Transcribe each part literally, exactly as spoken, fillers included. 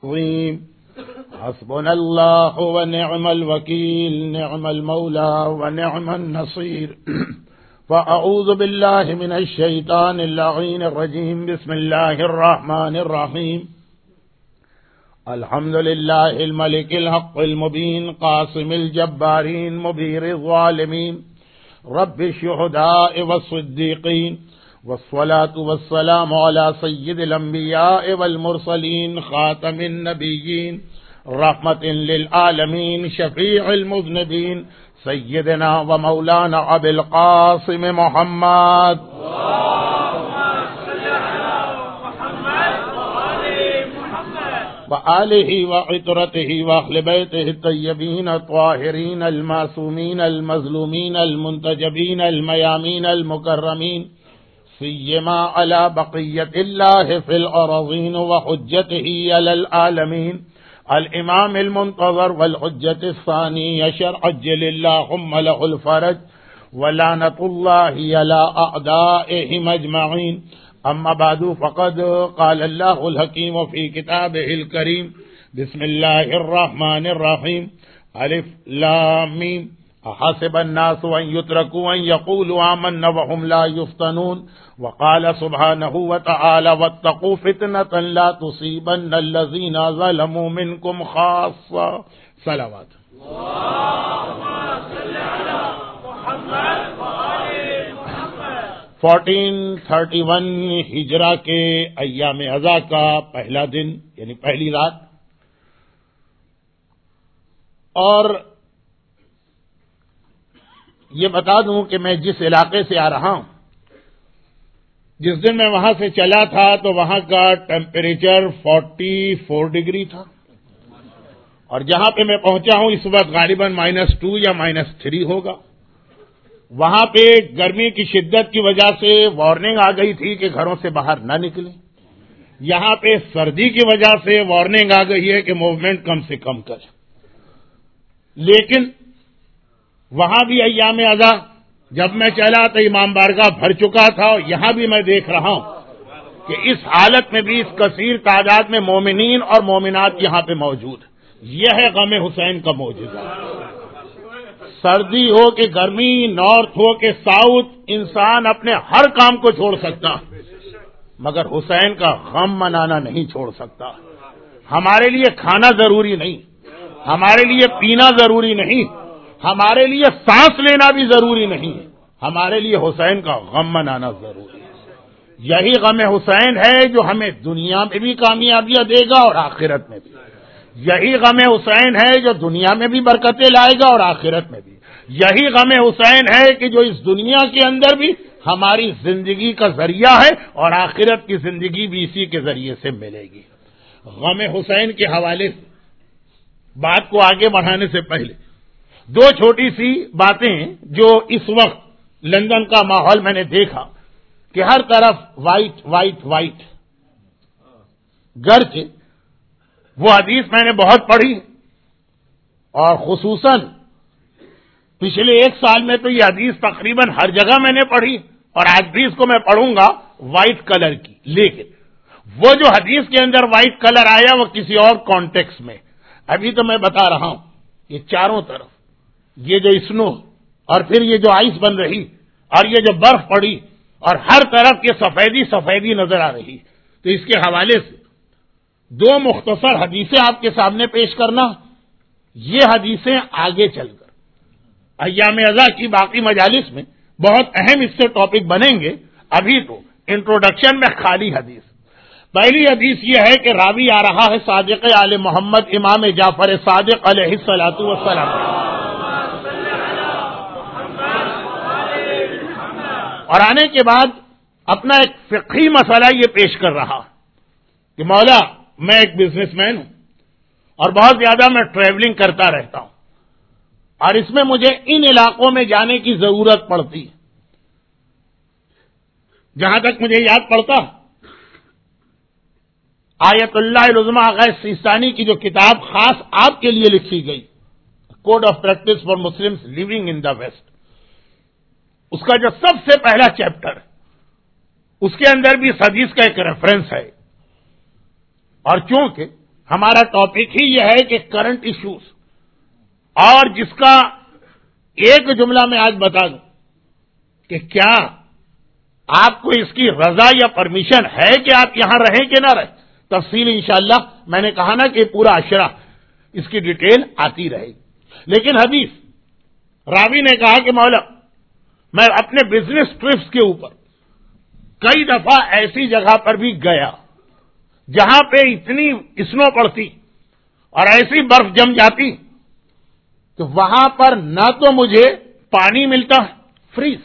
العظيم حسبنا الله ونعم الوكيل نعم المولى ونعم النصير فأعوذ بالله من الشيطان اللعين الرجيم بسم الله الرحمن الرحيم الحمد لله الملك الحق المبين قاسم الجبارين مبير الظالمين رب الشهداء والصديقين والصلاة والسلام على سيد الأنبياء والمرسلين خاتم النبيين رحمة للعالمين شفيع المذنبين سيدنا ومولانا أبي القاسم محمد وآله وعطرته وأهل بيته الطيبين الطاهرين المعصومين المظلومين المنتجبين الميامين المكرمين سيما على بقية الله في الأراضين وحجته على العالمين الإمام المنتظر والحجة الثانية شرع عجل اللهم له الفرج ولعنة الله على أعدائهم أجمعين أما بعد فقد قال الله الحكيم في كتابه الكريم بسم الله الرحمن الرحيم ألف لام ميم أحسب الناس أن يتركوا أن يقولوا آمنا وهم لا يفتنون وقال سبحانه وتعالى واتقوا فتنة لا تصيبن الذين ظلموا منكم خاصة صلوات فورٹین تھرٹی ون ہجرہ کے ایام اضحیٰ کا پہلا دن یعنی پہلی رات، اور یہ بتا دوں کہ میں جس علاقے سے آ رہا ہوں، جس دن میں وہاں سے چلا تھا تو وہاں کا ٹیمپریچر فورٹی فور ڈگری تھا، اور جہاں پہ میں پہنچا ہوں اس وقت غالباً مائنس ٹو یا مائنس تھری ہوگا۔ وہاں پہ گرمی کی شدت کی وجہ سے وارننگ آ گئی تھی کہ گھروں سے باہر نہ نکلیں، یہاں پہ سردی کی وجہ سے وارننگ آ گئی ہے کہ موومنٹ کم سے کم کریں، لیکن وہاں بھی ایام اضحیٰ جب میں چلا تو امام بارگاہ بھر چکا تھا، اور یہاں بھی میں دیکھ رہا ہوں کہ اس حالت میں بھی اس کثیر تعداد میں مومنین اور مومنات یہاں پہ موجود ہیں۔ یہ ہے غم حسین کا معجزہ۔ سردی ہو کہ گرمی، نارتھ ہو کہ ساؤتھ، انسان اپنے ہر کام کو چھوڑ سکتا مگر حسین کا غم منانا نہیں چھوڑ سکتا۔ ہمارے لیے کھانا ضروری نہیں، ہمارے لیے پینا ضروری نہیں، ہمارے لیے سانس لینا بھی ضروری نہیں، ہمارے لیے حسین کا غم منانا ضروری ہے۔ یہی غم حسین ہے جو ہمیں دنیا میں بھی کامیابیاں دے گا اور آخرت میں بھی۔ یہی غم حسین ہے جو دنیا میں بھی برکتیں لائے گا اور آخرت میں بھی۔ یہی غم حسین ہے کہ جو اس دنیا کے اندر بھی ہماری زندگی کا ذریعہ ہے اور آخرت کی زندگی بھی اسی کے ذریعے سے ملے گی۔ غم حسین کے حوالے سے بات کو آگے بڑھانے سے پہلے دو چھوٹی سی باتیں جو اس وقت لندن کا ماحول میں نے دیکھا کہ ہر طرف وائٹ وائٹ وائٹ، گرچہ وہ حدیث میں نے بہت پڑھی اور خصوصاً پچھلے ایک سال میں تو یہ حدیث تقریباً ہر جگہ میں نے پڑھی اور آج بھی اس کو میں پڑھوں گا وائٹ کلر کی، لیکن وہ جو حدیث کے اندر وائٹ کلر آیا وہ کسی اور کانٹیکس میں۔ ابھی تو میں بتا رہا ہوں یہ چاروں طرف یہ جو اسنو اور پھر یہ جو آئس بن رہی اور یہ جو برف پڑی اور ہر طرف یہ سفیدی سفیدی نظر آ رہی، تو اس کے حوالے سے دو مختصر حدیثیں آپ کے سامنے پیش کرنا۔ یہ حدیثیں آگے چل کر ایام اضحیٰ کی باقی مجالس میں بہت اہم اس سے ٹاپک بنیں گے، ابھی تو انٹروڈکشن میں خالی حدیث۔ پہلی حدیث یہ ہے کہ راوی آ رہا ہے صادق آل محمد امام جعفر صادق علیہ الصلوۃ والسلام، اور آنے کے بعد اپنا ایک فقہی مسئلہ یہ پیش کر رہا کہ مولا میں ایک بزنس مین ہوں اور بہت زیادہ میں ٹریولنگ کرتا رہتا ہوں، اور اس میں مجھے ان علاقوں میں جانے کی ضرورت پڑتی ہے۔ جہاں تک مجھے یاد پڑتا، آیت اللہ العظمیٰ غیث سیستانی کی جو کتاب خاص آپ کے لیے لکھی گئی، code of practice for Muslims living in the West, اس کا جو سب سے پہلا چیپٹر اس کے اندر بھی اس حدیث کا ایک ریفرنس ہے، اور چونکہ ہمارا ٹاپک ہی یہ ہے کہ کرنٹ ایشوز، اور جس کا ایک جملہ میں آج بتا دوں کہ کیا آپ کو اس کی رضا یا پرمیشن ہے کہ آپ یہاں رہیں کہ نہ رہیں، تفصیل انشاءاللہ میں نے کہا نا کہ پورا عشرہ اس کی ڈیٹیل آتی رہے گی۔ لیکن حدیث راوی نے کہا کہ مولا میں اپنے بزنس ٹرپس کے اوپر کئی دفعہ ایسی جگہ پر بھی گیا جہاں پہ اتنی اسنو پڑتی اور ایسی برف جم جاتی تو وہاں پر نہ تو مجھے پانی ملتا، فریز،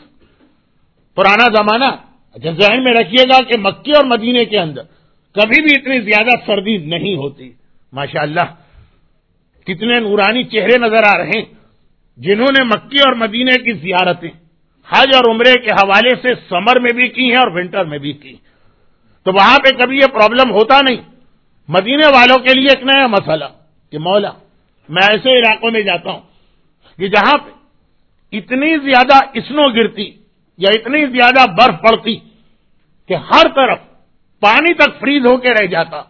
پرانا زمانہ، ذہن میں رکھیے گا کہ مکے اور مدینے کے اندر کبھی بھی اتنی زیادہ سردی نہیں ہوتی۔ ماشاءاللہ کتنے نورانی چہرے نظر آ رہے ہیں جنہوں نے مکے اور مدینے کی زیارتیں حج اور عمرے کے حوالے سے سمر میں بھی کی ہیں اور ونٹر میں بھی کی، تو وہاں پہ کبھی یہ پرابلم ہوتا نہیں۔ مدینے والوں کے لیے ایک نیا مسئلہ کہ مولا میں ایسے علاقوں میں جاتا ہوں کہ جہاں پہ اتنی زیادہ اسنو گرتی یا اتنی زیادہ برف پڑتی کہ ہر طرف پانی تک فریز ہو کے رہ جاتا،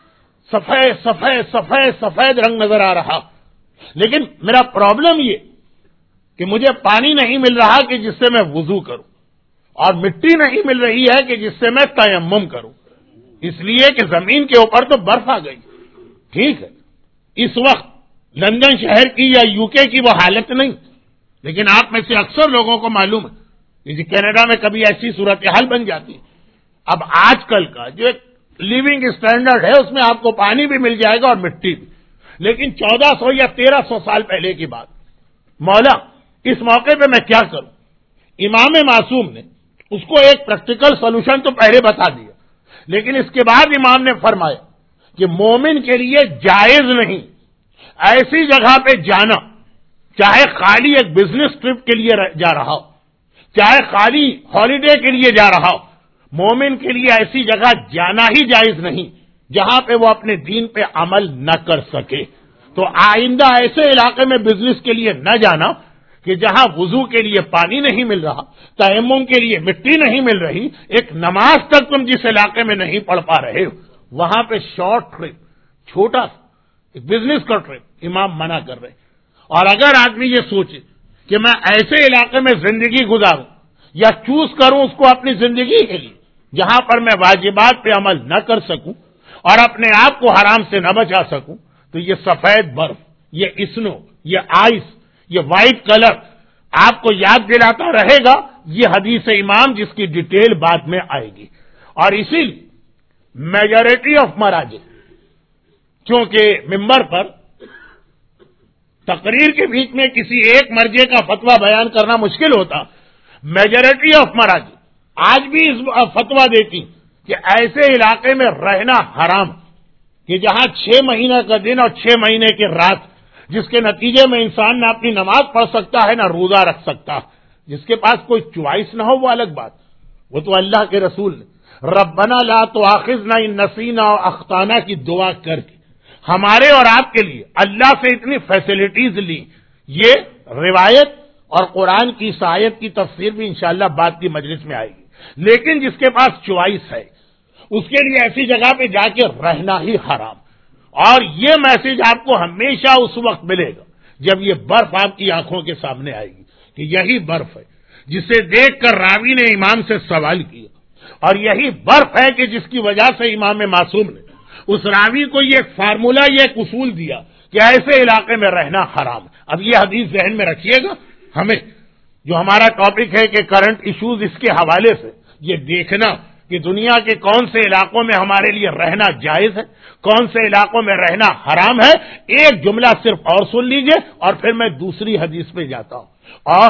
سفید سفید سفید سفید رنگ نظر آ رہا، لیکن میرا پرابلم یہ کہ مجھے پانی نہیں مل رہا کہ جس سے میں وضو کروں، اور مٹی نہیں مل رہی ہے کہ جس سے میں تیمم کروں، اس لیے کہ زمین کے اوپر تو برف آ گئی۔ ٹھیک ہے، اس وقت لندن شہر کی یا یو کے کی وہ حالت نہیں، لیکن آپ میں سے اکثر لوگوں کو معلوم ہے کہ کینیڈا میں کبھی ایسی صورتحال بن جاتی ہے۔ اب آج کل کا جو ایک لیونگ اسٹینڈرڈ ہے اس میں آپ کو پانی بھی مل جائے گا اور مٹی بھی، لیکن چودہ سو یا تیرہ سو سال پہلے کی بات۔ مولا اس موقع پہ میں کیا کروں؟ امام معصوم نے اس کو ایک پریکٹیکل سولوشن تو پہلے بتا دیا، لیکن اس کے بعد امام نے فرمایا کہ مومن کے لیے جائز نہیں ایسی جگہ پہ جانا، چاہے خالی ایک بزنس ٹرپ کے لیے جا رہا ہو، چاہے خالی ہالیڈے کے لیے جا رہا ہو، مومن کے لیے ایسی جگہ جانا ہی جائز نہیں جہاں پہ وہ اپنے دین پہ عمل نہ کر سکے۔ تو آئندہ ایسے علاقے میں بزنس کے لیے نہ جانا کہ جہاں وضو کے لیے پانی نہیں مل رہا، تیمم کے لیے مٹی نہیں مل رہی، ایک نماز تک تم جس علاقے میں نہیں پڑھ پا رہے ہو وہاں پہ شارٹ ٹرپ، چھوٹا سا ایک بزنس کا ٹرپ امام منع کر رہے۔ اور اگر آدمی یہ سوچے کہ میں ایسے علاقے میں زندگی گزاروں یا چوز کروں اس کو اپنی زندگی کے لیے جہاں پر میں واجبات پہ عمل نہ کر سکوں اور اپنے آپ کو حرام سے نہ بچا سکوں، تو یہ سفید برف، یہ اسنو، یہ آئس، یہ وائٹ کلر آپ کو یاد دلاتا رہے گا یہ حدیث امام جس کی ڈیٹیل بعد میں آئے گی۔ اور اسی لیے میجورٹی آف مراجع، چونکہ ممبر پر تقریر کے بیچ میں کسی ایک مرجع کا فتویٰ بیان کرنا مشکل ہوتا، میجورٹی آف مراجع آج بھی اس فتویٰ دیتی کہ ایسے علاقے میں رہنا حرام کہ جہاں چھ مہینے کا دن اور چھ مہینے کی رات، جس کے نتیجے میں انسان نہ اپنی نماز پڑھ سکتا ہے نہ روزہ رکھ سکتا، جس کے پاس کوئی چوائس نہ ہو وہ الگ بات، وہ تو اللہ کے رسول نے ربنا لا تؤاخذنا ان نسینا و اخطانا کی دعا کر کے ہمارے اور آپ کے لیے اللہ سے اتنی فیسلٹیز لی۔ یہ روایت اور قرآن کی اس آیت کی تفسیر بھی انشاءاللہ بعد کی مجلس میں آئے گی، لیکن جس کے پاس چوائس ہے اس کے لیے ایسی جگہ پہ جا کے رہنا ہی حرام۔ اور یہ میسج آپ کو ہمیشہ اس وقت ملے گا جب یہ برف آپ کی آنکھوں کے سامنے آئے گی کہ یہی برف ہے جسے دیکھ کر راوی نے امام سے سوال کیا، اور یہی برف ہے کہ جس کی وجہ سے امام معصوم نے اس راوی کو یہ ایک فارمولہ، یہ ایک اصول دیا کہ ایسے علاقے میں رہنا حرام۔ اب یہ حدیث ذہن میں رکھیے گا، ہمیں جو ہمارا ٹاپک ہے کہ کرنٹ ایشوز، اس کے حوالے سے یہ دیکھنا کہ دنیا کے کون سے علاقوں میں ہمارے لیے رہنا جائز ہے، کون سے علاقوں میں رہنا حرام ہے۔ ایک جملہ صرف اور سن لیجئے اور پھر میں دوسری حدیث پہ جاتا ہوں۔ اور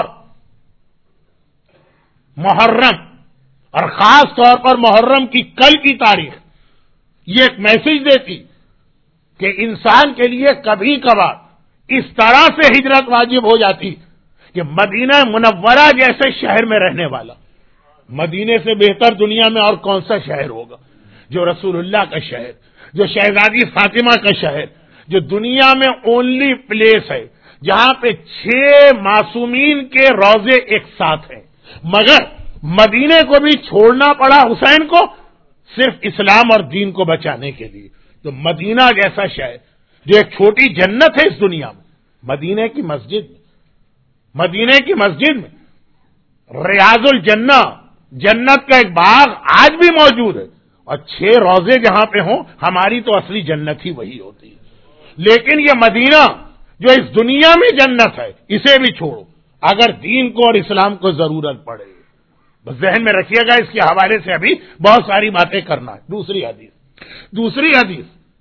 محرم، اور خاص طور پر محرم کی کل کی تاریخ یہ ایک میسج دیتی کہ انسان کے لیے کبھی کبھار اس طرح سے ہجرت واجب ہو جاتی کہ مدینہ منورہ جیسے شہر میں رہنے والا، مدینے سے بہتر دنیا میں اور کون سا شہر ہوگا، جو رسول اللہ کا شہر، جو شہزادی فاطمہ کا شہر، جو دنیا میں اونلی پلیس ہے جہاں پہ چھ معصومین کے روضے ایک ساتھ ہیں، مگر مدینے کو بھی چھوڑنا پڑا حسین کو صرف اسلام اور دین کو بچانے کے لیے۔ تو مدینہ جیسا شہر جو ایک چھوٹی جنت ہے اس دنیا میں، مدینے کی مسجد میں مدینے کی مسجد میں ریاض الجنہ، جنت کا ایک باغ آج بھی موجود ہے، اور چھ روزے جہاں پہ ہوں ہماری تو اصلی جنت ہی وہی ہوتی ہے۔ لیکن یہ مدینہ جو اس دنیا میں جنت ہے، اسے بھی چھوڑو اگر دین کو اور اسلام کو ضرورت پڑے، بس ذہن میں رکھیے گا، اس کے حوالے سے ابھی بہت ساری باتیں کرنا ہے۔ دوسری حدیث دوسری حدیث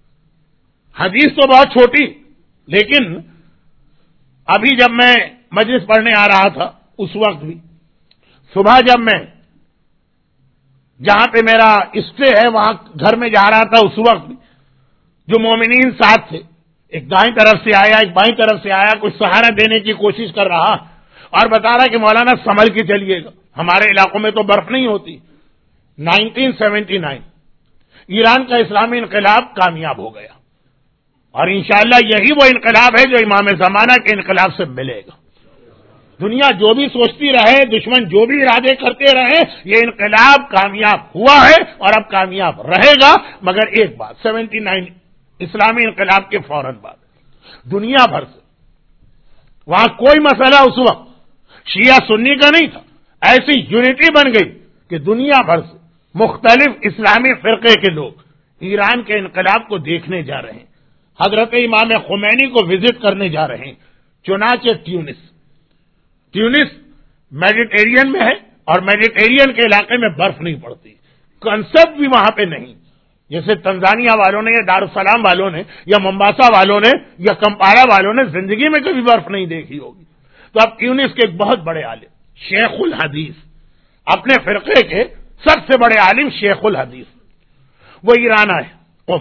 حدیث تو بہت چھوٹی، لیکن ابھی جب میں مجلس پڑھنے آ رہا تھا اس وقت بھی، صبح جب میں جہاں پہ میرا اسٹے ہے وہاں گھر میں جا رہا تھا اس وقت بھی جو مومنین ساتھ تھے، ایک دائیں طرف سے آیا ایک بائیں طرف سے آیا، کچھ سہارا دینے کی کوشش کر رہا اور بتا رہا کہ مولانا سنبھل کے چلیے گا، ہمارے علاقوں میں تو برف نہیں ہوتی۔ نائنٹین سیونٹی نائن ایران کا اسلامی انقلاب کامیاب ہو گیا، اور انشاءاللہ یہی وہ انقلاب ہے جو امام زمانہ کے انقلاب سے ملے گا۔ دنیا جو بھی سوچتی رہے، دشمن جو بھی ارادے کرتے رہے، یہ انقلاب کامیاب ہوا ہے اور اب کامیاب رہے گا۔ مگر ایک بات، سیونٹی نائن اسلامی انقلاب کے فوراً بعد دنیا بھر سے وہاں کوئی مسئلہ اس وقت شیعہ سنی کا نہیں تھا، ایسی یونٹی بن گئی کہ دنیا بھر سے مختلف اسلامی فرقے کے لوگ ایران کے انقلاب کو دیکھنے جا رہے ہیں، حضرت امام خمینی کو وزٹ کرنے جا رہے ہیں۔ چنانچہ ٹیونس ٹیونس میڈیٹرین میں ہے، اور میڈیٹرین کے علاقے میں برف نہیں پڑتی، کنسپٹ بھی وہاں پہ نہیں، جیسے تنزانیہ والوں نے یا دارالسلام والوں نے یا ممباسا والوں نے یا کمپالا والوں نے زندگی میں کبھی برف نہیں دیکھی ہوگی۔ تو اب ٹیونس کے ایک بہت بڑے عالم شیخ الحدیث، اپنے فرقے کے سب سے بڑے عالم شیخ الحدیث، وہ ایران آئے قم،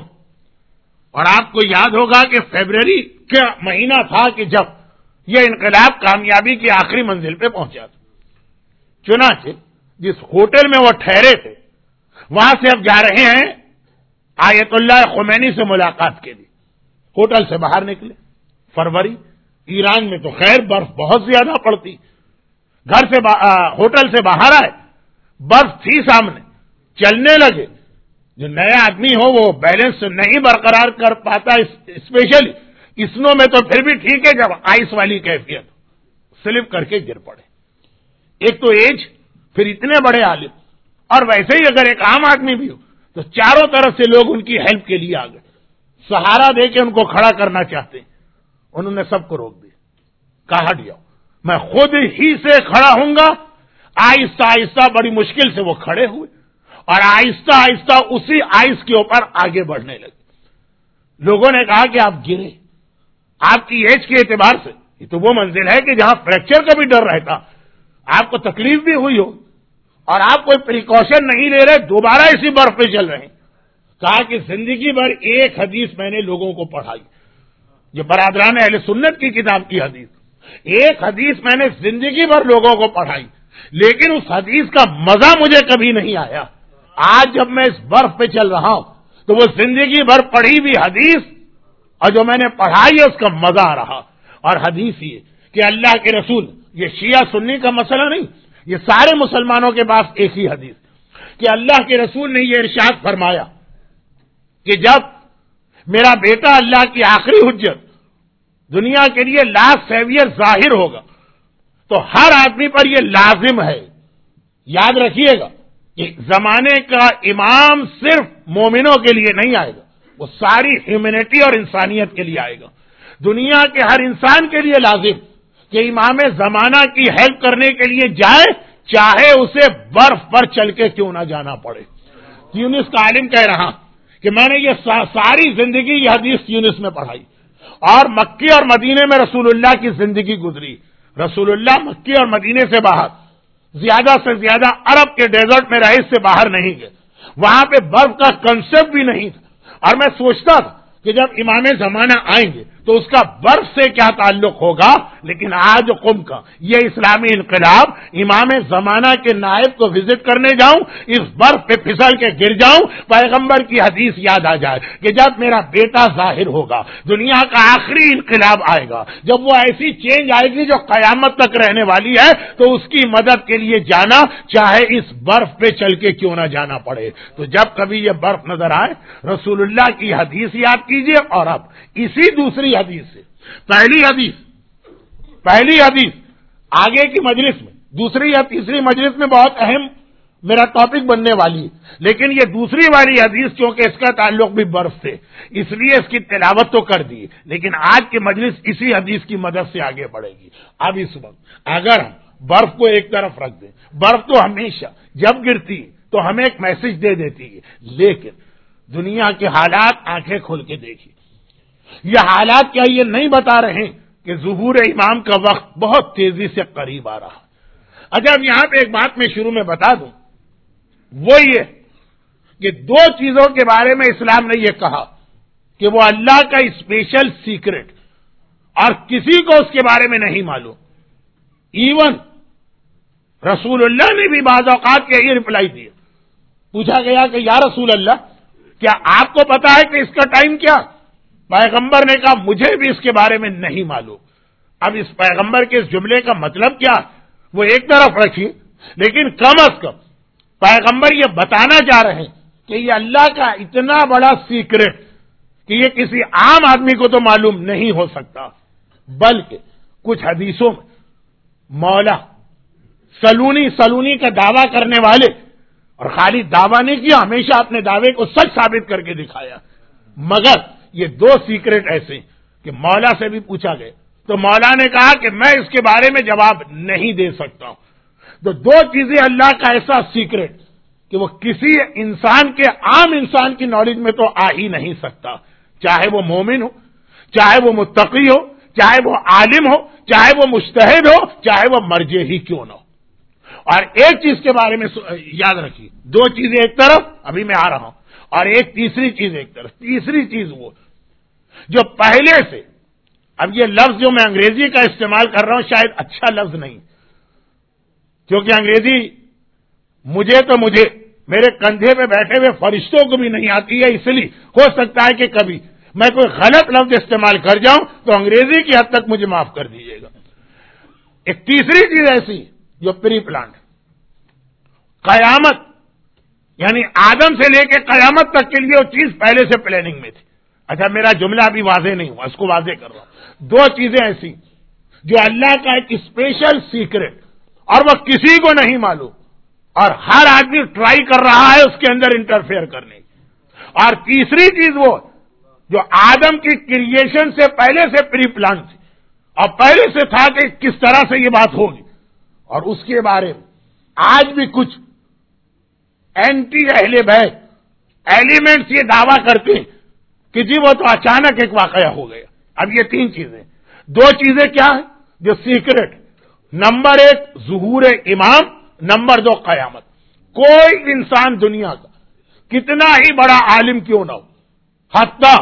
اور آپ کو یاد ہوگا کہ فیبرری کا مہینہ تھا کہ جب یہ انقلاب کامیابی کی آخری منزل پہ پہنچا تھا۔ چنانچہ جس ہوٹل میں وہ ٹھہرے تھے وہاں سے اب جا رہے ہیں آیت اللہ خمینی سے ملاقات کے لیے، ہوٹل سے باہر نکلے۔ فروری ایران میں تو خیر برف بہت زیادہ پڑتی، گھر سے با... ہوٹل سے باہر آئے، برف تھی سامنے، چلنے لگے۔ جو نیا آدمی ہو وہ بیلنس نہیں برقرار کر پاتا، اسپیشلی اسنو میں تو پھر بھی ٹھیک ہے، جب آئس والی کیفیت سلپ کر کے گر پڑے۔ ایک تو ایج، پھر اتنے بڑے عالم، اور ویسے ہی اگر ایک عام آدمی بھی ہو تو چاروں طرف سے لوگ ان کی ہیلپ کے لیے آ گئے، سہارا دے کے ان کو کھڑا کرنا چاہتے ہیں۔ انہوں نے سب کو روک دیا، کہا ہٹ جاؤ، میں خود ہی سے کھڑا ہوں گا۔ آہستہ آہستہ بڑی مشکل سے وہ کھڑے ہوئے اور آہستہ آہستہ اسی آئس کے اوپر آگے بڑھنے لگے۔ لوگوں نے کہا کہ آپ گرے، آپ کی ایج کے اعتبار سے یہ تو وہ منزل ہے کہ جہاں فریکچر کا بھی ڈر رہتا، آپ کو تکلیف بھی ہوئی ہو اور آپ کوئی پریکاشن نہیں لے رہے، دوبارہ اسی برف پہ چل رہے ہیں۔ کہا کہ زندگی بھر ایک حدیث میں نے لوگوں کو پڑھائی، یہ برادران اہل سنت کی کتاب کی حدیث، ایک حدیث میں نے زندگی بھر لوگوں کو پڑھائی، لیکن اس حدیث کا مزہ مجھے کبھی نہیں آیا۔ آج جب میں اس برف پہ چل رہا ہوں تو وہ زندگی بھر پڑھی بھی حدیث اور جو میں نے پڑھائی ہے اس کا مزہ آ رہا۔ اور حدیث یہ کہ اللہ کے رسول، یہ شیعہ سنی کا مسئلہ نہیں، یہ سارے مسلمانوں کے پاس ایک ہی حدیث کہ اللہ کے رسول نے یہ ارشاد فرمایا کہ جب میرا بیٹا اللہ کی آخری حجت دنیا کے لیے لاسٹ سیویئر ظاہر ہوگا تو ہر آدمی پر یہ لازم ہے، یاد رکھیے گا کہ زمانے کا امام صرف مومنوں کے لیے نہیں آئے گا، وہ ساری ہیومینٹی اور انسانیت کے لیے آئے گا۔ دنیا کے ہر انسان کے لیے لازم کہ امام زمانہ کی ہیلپ کرنے کے لیے جائے، چاہے اسے برف پر چل کے کیوں نہ جانا پڑے۔ یونس کا عالم کہہ رہا کہ میں نے یہ ساری زندگی یہ حدیث یونس میں پڑھائی، اور مکے اور مدینے میں رسول اللہ کی زندگی گزری۔ رسول اللہ مکے اور مدینے سے باہر زیادہ سے زیادہ عرب کے ڈیزرٹ میں رہے، اس سے باہر نہیں گئے، وہاں پہ برف کا کنسپٹ بھی نہیں تھا۔ اور میں سوچتا تھا کہ جب امام زمانہ آئیں گے تو اس کا برف سے کیا تعلق ہوگا؟ لیکن آج قم کا یہ اسلامی انقلاب، امام زمانہ کے نائب کو وزٹ کرنے جاؤں، اس برف پہ پھسل کے گر جاؤں، پیغمبر کی حدیث یاد آ جائے کہ جب میرا بیٹا ظاہر ہوگا دنیا کا آخری انقلاب آئے گا، جب وہ ایسی چینج آئے گی جو قیامت تک رہنے والی ہے، تو اس کی مدد کے لیے جانا چاہے اس برف پہ چل کے کیوں نہ جانا پڑے۔ تو جب کبھی یہ برف نظر آئے رسول اللہ کی حدیث یاد کیجئے، اور اب اسی دوسری حدیث سے پہلی حدیث پہلی حدیث آگے کی مجلس میں، دوسری یا تیسری مجلس میں بہت اہم میرا ٹاپک بننے والی ہے، لیکن یہ دوسری والی حدیث چونکہ اس کا تعلق بھی برف سے، اس لیے اس کی تلاوت تو کر دی، لیکن آج کی مجلس اسی حدیث کی مدد سے آگے بڑھے گی۔ اب اس وقت اگر ہم برف کو ایک طرف رکھ دیں، برف تو ہمیشہ جب گرتی تو ہمیں ایک میسج دے دیتی ہے، لیکن دنیا کے حالات آنکھیں کھول کے دیکھیے، یہ حالات کیا یہ نہیں بتا رہے کہ ظہور امام کا وقت بہت تیزی سے قریب آ رہا۔ اچھا اب یہاں پہ ایک بات میں شروع میں بتا دوں، وہ یہ کہ دو چیزوں کے بارے میں اسلام نے یہ کہا کہ وہ اللہ کا اسپیشل سیکرٹ اور کسی کو اس کے بارے میں نہیں معلوم۔ ایون رسول اللہ نے بھی بعض اوقات کے یہ رپلائی دیا، پوچھا گیا کہ یا رسول اللہ کیا آپ کو پتا ہے کہ اس کا ٹائم کیا؟ پیغمبر نے کہا مجھے بھی اس کے بارے میں نہیں معلوم۔ اب اس پیغمبر کے اس جملے کا مطلب کیا وہ ایک طرف رکھیے، لیکن کم از کم پیغمبر یہ بتانا چاہ رہے ہیں کہ یہ اللہ کا اتنا بڑا سیکرٹ کہ یہ کسی عام آدمی کو تو معلوم نہیں ہو سکتا، بلکہ کچھ حدیثوں میں مولا سلونی سلونی کا دعویٰ کرنے والے، اور خالی دعویٰ نہیں کیا، ہمیشہ اپنے دعوے کو سچ ثابت کر کے دکھایا، مگر یہ دو سیکرٹ ایسے کہ مولا سے بھی پوچھا گیا تو مولا نے کہا کہ میں اس کے بارے میں جواب نہیں دے سکتا ہوں۔ تو دو چیزیں اللہ کا ایسا سیکرٹ کہ وہ کسی انسان کے عام انسان کی نالج میں تو آ ہی نہیں سکتا، چاہے وہ مومن ہو، چاہے وہ متقی ہو، چاہے وہ عالم ہو، چاہے وہ مجتہد ہو، چاہے وہ مرجع ہی کیوں نہ ہو۔ اور ایک چیز کے بارے میں یاد رکھیے، دو چیزیں ایک طرف، ابھی میں آ رہا ہوں، اور ایک تیسری چیز ایک طرف۔ تیسری چیز وہ جو پہلے سے، اب یہ لفظ جو میں انگریزی کا استعمال کر رہا ہوں شاید اچھا لفظ نہیں، کیونکہ انگریزی مجھے تو مجھے میرے کندھے پہ بیٹھے ہوئے فرشتوں کو بھی نہیں آتی ہے، اس لیے ہو سکتا ہے کہ کبھی میں کوئی غلط لفظ استعمال کر جاؤں تو انگریزی کی حد تک مجھے معاف کر دیجیے گا۔ ایک تیسری چیز ایسی جو پری پلانڈ، قیامت یعنی آدم سے لے کے قیامت تک کے لیے وہ چیز پہلے سے پلاننگ میں تھی۔ اچھا میرا جملہ ابھی واضح نہیں ہوا، اس کو واضح کر رہا ہوں۔ دو چیزیں ایسی جو اللہ کا ایک اسپیشل سیکرٹ اور وہ کسی کو نہیں معلوم، اور ہر آدمی ٹرائی کر رہا ہے اس کے اندر انٹرفیئر کرنے کی۔ اور تیسری چیز وہ جو آدم کی کریشن سے پہلے سے پری پلان تھی، اور پہلے سے تھا کہ کس طرح سے یہ بات ہوگی، اور اس کے بارے میں آج بھی کچھ اینٹی اہل بیت ایلیمنٹس یہ دعویٰ کرتے ہیں کہ جی وہ تو اچانک ایک واقعہ ہو گیا۔ اب یہ تین چیزیں، دو چیزیں کیا ہیں جو سیکرٹ، نمبر ایک ظہور امام، نمبر دو قیامت۔ کوئی انسان دنیا کا کتنا ہی بڑا عالم کیوں نہ ہو، حتیٰ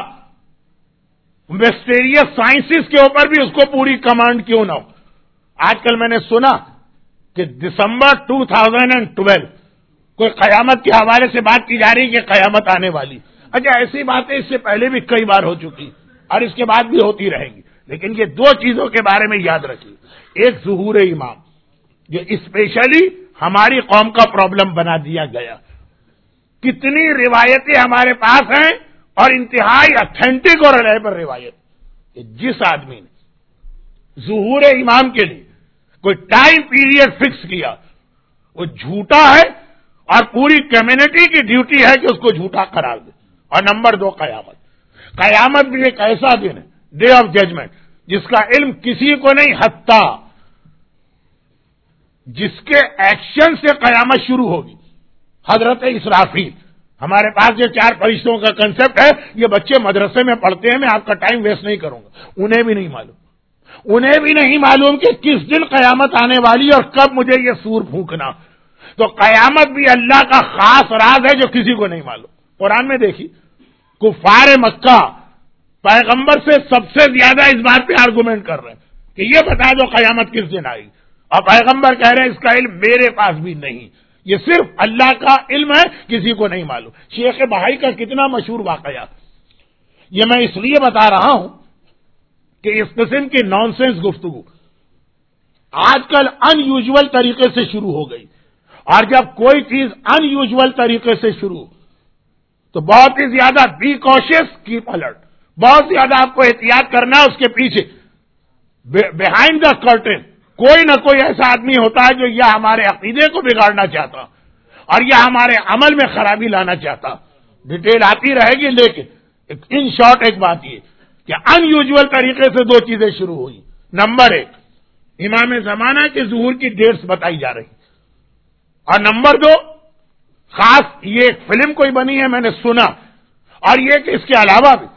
مسٹیریس سائنسز کے اوپر بھی اس کو پوری کمانڈ کیوں نہ ہو۔ آج کل میں نے سنا کہ دسمبر دو ہزار بارہ کوئی قیامت کے حوالے سے بات کی جا رہی کہ قیامت آنے والی۔ اچھا ایسی باتیں اس سے پہلے بھی کئی بار ہو چکی اور اس کے بعد بھی ہوتی رہیں گی، لیکن یہ دو چیزوں کے بارے میں یاد رکھیے، ایک ظہور امام جو اسپیشلی ہماری قوم کا پرابلم بنا دیا گیا۔ کتنی روایتیں ہمارے پاس ہیں اور انتہائی اتھینٹک اور ریلائبل روایت، کہ جس آدمی نے ظہور امام کے لیے کوئی ٹائم پیریڈ فکس کیا وہ جھوٹا ہے، اور پوری کمیونٹی کی ڈیوٹی ہے کہ اس کو جھوٹا قرار دے۔ اور نمبر دو قیامت۔ قیامت بھی ایک ایسا دن ہے، ڈے آف ججمنٹ، جس کا علم کسی کو نہیں، حتیٰ جس کے ایکشن سے قیامت شروع ہوگی، حضرت اسرافیل۔ ہمارے پاس جو چار فرشتوں کا کنسپٹ ہے یہ بچے مدرسے میں پڑھتے ہیں، میں آپ کا ٹائم ویسٹ نہیں کروں گا، انہیں بھی نہیں معلوم انہیں بھی نہیں معلوم کہ کس دن قیامت آنے والی اور کب مجھے یہ سور پھونکنا۔ تو قیامت بھی اللہ کا خاص راز ہے جو کسی کو نہیں معلوم۔ قرآن میں دیکھیے کفار مکہ پیغمبر سے سب سے زیادہ اس بات پہ آرگومنٹ کر رہے ہیں کہ یہ بتا دو قیامت کس دن آئی، اور پیغمبر کہہ رہے ہیں اس کا علم میرے پاس بھی نہیں، یہ صرف اللہ کا علم ہے، کسی کو نہیں معلوم۔ شیخ بہائی کا کتنا مشہور واقعہ، یہ میں اس لیے بتا رہا ہوں کہ اس قسم کی نان سینس گفتگو آج کل ان یوزول طریقے سے شروع ہو گئی، اور جب کوئی چیز ان یوزول طریقے سے شروع تو بہت ہی زیادہ بی کوشس کیپ الرٹ، بہت زیادہ آپ کو احتیاط کرنا ہے۔ اس کے پیچھے بیہائنڈ دا کرٹن کوئی نہ کوئی ایسا آدمی ہوتا ہے جو یا ہمارے عقیدے کو بگاڑنا چاہتا اور یا ہمارے عمل میں خرابی لانا چاہتا۔ ڈیٹیل آتی رہے گی، لیکن ان شارٹ ایک بات یہ کہ ان یوزول طریقے سے دو چیزیں شروع ہوئی۔ نمبر ایک، امام زمانہ کے ظہور کی ڈیٹس بتائی جا رہی، اور نمبر دو، خاص یہ ایک فلم کوئی بنی ہے میں نے سنا، اور یہ کہ اس کے علاوہ بھی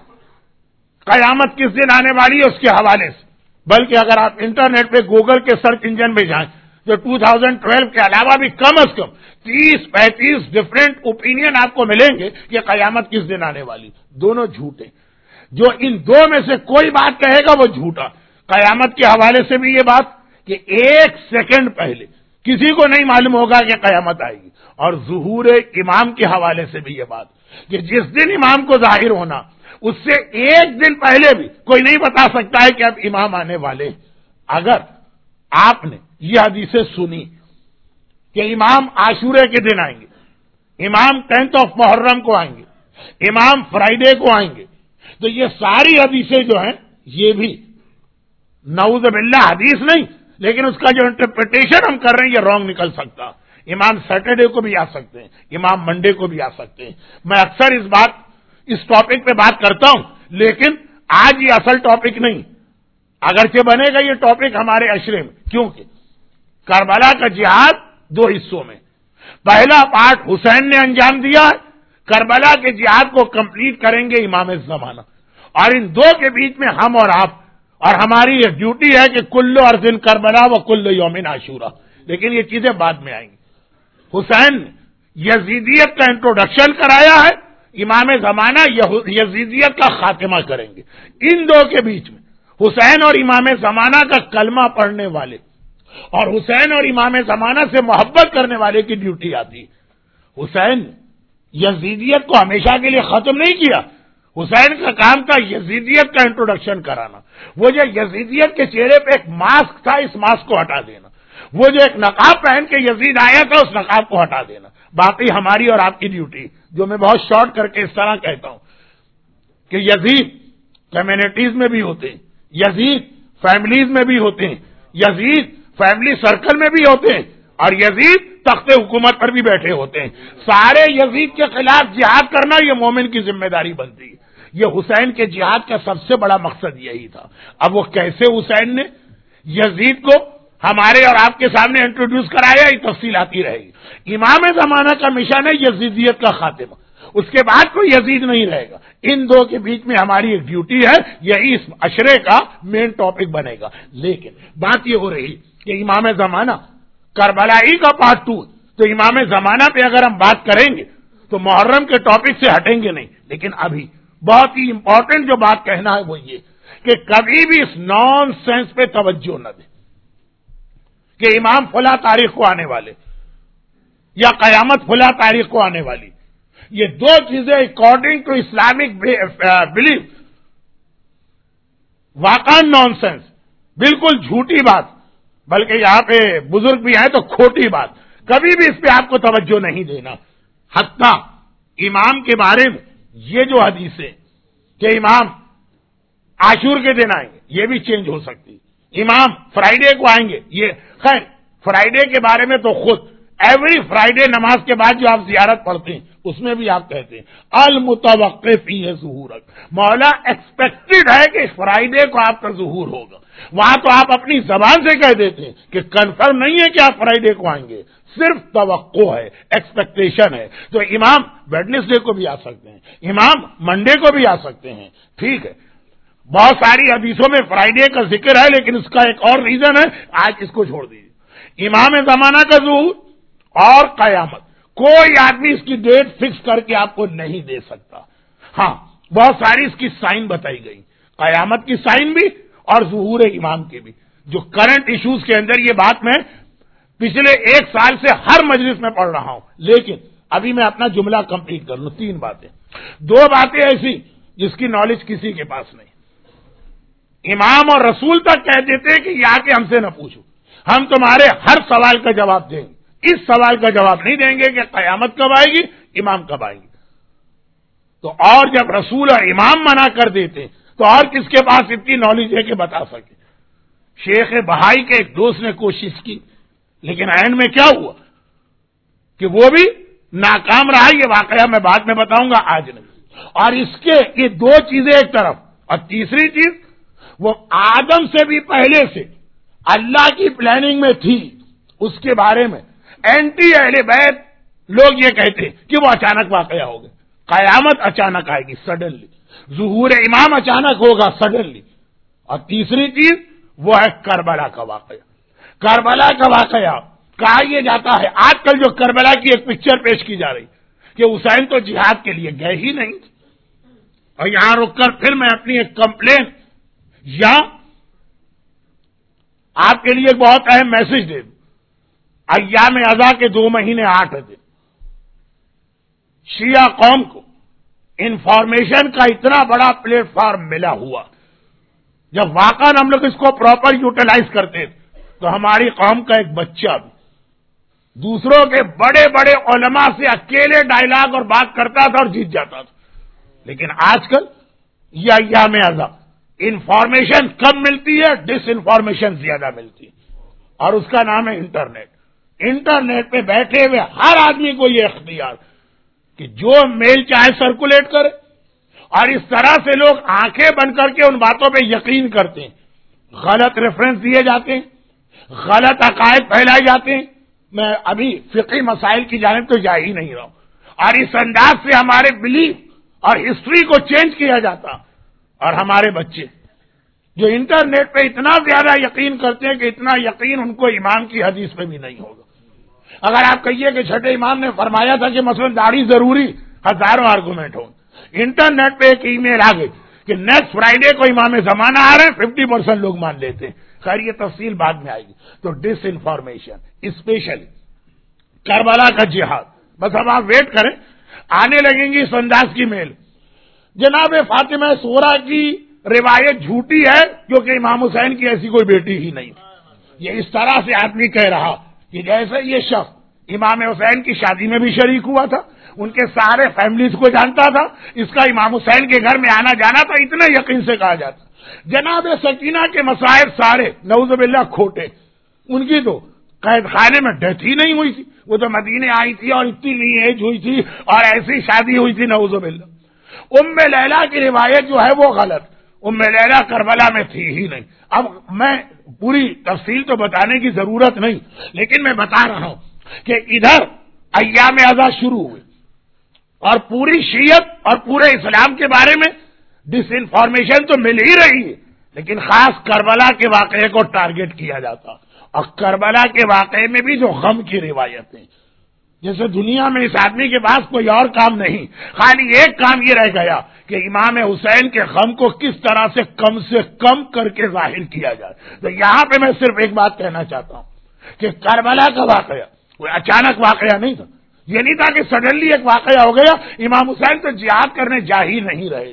قیامت کس دن آنے والی ہے اس کے حوالے سے، بلکہ اگر آپ انٹرنیٹ پہ گوگل کے سرچ انجن میں جائیں تو دو ہزار بارہ کے علاوہ بھی کم از کم تیس پینتیس ڈفرینٹ اوپینین آپ کو ملیں گے کہ قیامت کس دن آنے والی، دونوں جھوٹے۔ جو ان دو میں سے کوئی بات کہے گا وہ جھوٹا۔ قیامت کے حوالے سے بھی یہ بات کہ ایک سیکنڈ پہلے کسی کو نہیں معلوم ہوگا کہ قیامت آئے گی، اور ظہور امام کے حوالے سے بھی یہ بات کہ جس دن امام کو ظاہر ہونا اس سے ایک دن پہلے بھی کوئی نہیں بتا سکتا ہے کہ اب امام آنے والے۔ اگر آپ نے یہ حدیثیں سنی کہ امام عاشورے کے دن آئیں گے، امام ٹینتھ آف محرم کو آئیں گے، امام فرائیڈے کو آئیں گے، تو یہ ساری حدیثیں جو ہیں یہ بھی نعوذ باللہ حدیث نہیں، لیکن اس کا جو انٹرپریٹیشن ہم کر رہے ہیں یہ رانگ نکل سکتا۔ امام سیٹرڈے کو بھی آ سکتے ہیں، امام منڈے کو بھی آ سکتے ہیں۔ میں اکثر اس بات اس ٹاپک پہ بات کرتا ہوں، لیکن آج یہ اصل ٹاپک نہیں، اگرچہ بنے گا یہ ٹاپک ہمارے عشرے میں، کیونکہ کربلا کا جہاد دو حصوں میں، پہلا پارٹ حسین نے انجام دیا ہے، کربلا کے جہاد کو کمپلیٹ کریں گے امام زمانہ، اور ان دو کے بیچ میں ہم اور آپ، اور ہماری یہ ڈیوٹی ہے کہ کلو ارضن کربلا و کلو یومن عاشورہ، لیکن یہ چیزیں بعد میں آئیں گی۔ حسین نے یزیدیت کا انٹروڈکشن کرایا ہے، امام زمانہ یزیدیت کا خاتمہ کریں گے۔ ان دو کے بیچ میں حسین اور امام زمانہ کا کلمہ پڑھنے والے اور حسین اور امام زمانہ سے محبت کرنے والے کی ڈیوٹی آتی ہے۔ حسین یزیدیت کو ہمیشہ کے لیے ختم نہیں کیا، حسین کا کام تھا یزیدیت کا انٹروڈکشن کرانا۔ وہ جو یزیدیت کے چہرے پہ ایک ماسک تھا، اس ماسک کو ہٹا دینا، وہ جو ایک نقاب پہن کے یزید آیا تھا اس نقاب کو ہٹا دینا۔ باقی ہماری اور آپ کی ڈیوٹی، جو میں بہت شارٹ کر کے اس طرح کہتا ہوں کہ یزید کمیونٹیز میں بھی ہوتے ہیں، یزید فیملیز میں بھی ہوتے ہیں، یزید فیملی سرکل میں بھی ہوتے ہیں، اور یزید تخت حکومت پر بھی بیٹھے ہوتے ہیں۔ سارے یزید کے خلاف جہاد کرنا یہ مومن کی ذمہ داری بنتی ہے۔ یہ حسین کے جہاد کا سب سے بڑا مقصد یہی تھا۔ اب وہ کیسے حسین نے یزید کو ہمارے اور آپ کے سامنے انٹروڈیوس کرایا، یہ تفصیل آتی رہے گی۔ امام زمانہ کا مشن ہے یزیدیت کا خاتمہ، اس کے بعد کوئی یزید نہیں رہے گا۔ ان دو کے بیچ میں ہماری ایک ڈیوٹی ہے، یہی اس عشرے کا مین ٹاپک بنے گا۔ لیکن بات یہ ہو رہی کہ امام زمانہ کربلائی کا پارٹ ٹو، تو امام زمانہ پہ اگر ہم بات کریں گے تو محرم کے ٹاپک سے ہٹیں گے نہیں۔ لیکن ابھی بہت ہی امپورٹنٹ جو بات کہنا ہے وہ یہ کہ کبھی بھی اس نان سینس پہ توجہ نہ دیں کہ امام فلاں تاریخ کو آنے والے یا قیامت فلاں تاریخ کو آنے والی۔ یہ دو چیزیں اکارڈنگ ٹو اسلامک بلیف واقعا نان سینس، بالکل جھوٹی بات، بلکہ یہاں پہ بزرگ بھی ہیں تو کھوٹی بات، کبھی بھی اس پہ آپ کو توجہ نہیں دینا۔ حتیٰ امام کے بارے میں یہ جو حدیث ہے کہ امام عاشور کے دن آئیں گے، یہ بھی چینج ہو سکتی، امام فرائیڈے کو آئیں گے، یہ خیر فرائیڈے کے بارے میں تو خود ایوری فرائیڈے نماز کے بعد جو آپ زیارت پڑھتے ہیں اس میں بھی آپ کہتے ہیں المتوقع فیہ ظہورک، مولا ایکسپیکٹڈ ہے کہ اس فرائیڈے کو آپ کا ظہور ہوگا۔ وہاں تو آپ اپنی زبان سے کہہ دیتے ہیں کہ کنفرم نہیں ہے کہ آپ فرائیڈے کو آئیں گے، صرف توقع ہے، ایکسپیکٹیشن ہے۔ تو امام ویڈنسڈے کو بھی آ سکتے ہیں، امام منڈے کو بھی آ سکتے ہیں، ٹھیک ہے۔ بہت ساری حدیثوں میں فرائیڈے کا ذکر ہے، لیکن اس کا ایک اور ریزن ہے، آج اس کو چھوڑ دیجیے۔ امام زمانہ کا ظہور اور قیامت، کوئی آدمی اس کی ڈیٹ فکس کر کے آپ کو نہیں دے سکتا۔ ہاں بہت ساری اس کی سائن بتائی گئی، قیامت کی سائن بھی اور ظہور امام کی بھی، جو کرنٹ ایشوز کے اندر یہ بات میں پچھلے ایک سال سے ہر مجلس میں پڑھ رہا ہوں، لیکن ابھی میں اپنا جملہ کمپلیٹ کر لوں. تین باتیں، دو باتیں ایسی جس کی نالج کسی کے پاس نہیں. امام اور رسول تک کہہ دیتے کہ یہ آ کے ہم سے نہ پوچھو، ہم تمہارے ہر سوال کا جواب دیں گے. اس سوال کا جواب نہیں دیں گے کہ قیامت کب آئے گی، امام کب آئے گی. تو اور جب رسول اور امام منع کر دیتے تو اور کس کے پاس اتنی نالج ہے کہ بتا سکے. شیخ بہائی کے ایک دوست نے کوشش کی، لیکن اینڈ میں کیا ہوا کہ وہ بھی ناکام رہا. یہ واقعہ میں بعد میں بتاؤں گا، آج نہیں. اور اس کے یہ دو چیزیں ایک طرف، اور تیسری چیز وہ آدم سے بھی پہلے سے اللہ کی پلاننگ میں تھی. اس کے بارے میں اینٹی اہل بیت لوگ یہ کہتے کہ وہ اچانک واقعہ ہو گئے. قیامت اچانک آئے گی، سڈنلی. ظہور امام اچانک ہوگا، سڈنلی. اور تیسری چیز وہ ہے کربلا کا واقعہ. کربلا کا واقعہ کہا یہ جاتا ہے، آج کل جو کربلا کی ایک پکچر پیش کی جا رہی کہ حسین تو جہاد کے لیے گئے ہی نہیں. اور یہاں رک کر پھر میں اپنی ایک کمپلین یا آپ کے لیے ایک بہت اہم میسج دے دوں. ایام ازا کے دو مہینے آٹھ دن شیعہ قوم کو انفارمیشن کا اتنا بڑا پلیٹ فارم ملا ہوا، جب واقعا ہم لوگ اس کو پراپر یوٹیلائز کرتے تھے تو ہماری قوم کا ایک بچہ بھی دوسروں کے بڑے بڑے علماء سے اکیلے ڈائلاگ اور بات کرتا تھا اور جیت جاتا تھا. لیکن آج کل یہ ایام ازا انفارمیشن کم ملتی ہے، ڈس انفارمیشن زیادہ ملتی ہے، اور اس کا نام ہے انٹرنیٹ. انٹرنیٹ پہ بیٹھے ہوئے ہر آدمی کو یہ اختیار کہ جو میل چاہے سرکولیٹ کرے، اور اس طرح سے لوگ آنکھیں بند کر کے ان باتوں پہ یقین کرتے ہیں. غلط ریفرنس دیے جاتے ہیں، غلط عقائد پھیلائے جاتے ہیں. میں ابھی فقہی مسائل کی جانب تو جا ہی نہیں رہا ہوں، اور اس انداز سے ہمارے بلیف اور ہسٹری کو چینج کیا جاتا. اور ہمارے بچے جو انٹرنیٹ پہ اتنا زیادہ یقین کرتے ہیں کہ اتنا یقین ان کو امام کی حدیث پہ بھی نہیں ہوگا. اگر آپ کہیے کہ چھٹے امام نے فرمایا تھا کہ مثلا داڑھی ضروری، ہزاروں آرگومنٹ ہوں. انٹرنیٹ پہ ایک ای میل آ گئی کہ نیکسٹ فرائیڈے کو امام زمانہ آ رہے ہیں، ففٹی پرسینٹ لوگ مان لیتے ہیں. خیر یہ تفصیل بعد میں آئے گی. تو ڈس انفارمیشن، اسپیشلی کربلا کا جہاد، بس اب آپ ویٹ کریں، آنے لگیں گی اس انداز کی میل. جناب فاطمہ سورہ کی روایت جھوٹی ہے کیونکہ امام حسین کی ایسی کوئی بیٹی ہی نہیں تھی. یہ اس طرح سے آدمی کہہ رہا کہ جیسے یہ شخص امام حسین کی شادی میں بھی شریک ہوا تھا، ان کے سارے فیملیز کو جانتا تھا، اس کا امام حسین کے گھر میں آنا جانا تھا، اتنے یقین سے کہا جاتا. جناب سکینہ کے مصائب سارے نعوذ باللہ کھوٹے. ان کی تو قید خانے میں ڈیتھ ہی نہیں ہوئی تھی، وہ تو مدینے آئی تھی اور اتنی ایج ہوئی تھی اور ایسی شادی ہوئی تھی نعوذ باللہ. ام لیلا کی روایت جو ہے وہ غلط، ام لیلا کربلا میں تھی ہی نہیں. اب میں پوری تفصیل تو بتانے کی ضرورت نہیں، لیکن میں بتا رہا ہوں کہ ادھر ایام ازا شروع ہوئے اور پوری شیعت اور پورے اسلام کے بارے میں ڈس انفارمیشن تو مل ہی رہی ہے، لیکن خاص کربلا کے واقعے کو ٹارگٹ کیا جاتا. اور کربلا کے واقعے میں بھی جو غم کی روایتیں، جیسے دنیا میں اس آدمی کے پاس کوئی اور کام نہیں، خالی ایک کام یہ رہ گیا کہ امام حسین کے غم کو کس طرح سے کم سے کم کر کے ظاہر کیا جائے. تو یہاں پہ میں صرف ایک بات کہنا چاہتا ہوں کہ کربلا کا واقعہ کوئی اچانک واقعہ نہیں تھا. یہ نہیں تھا کہ سڈنلی ایک واقعہ ہو گیا. امام حسین تو جہاد کرنے جا ہی نہیں رہے.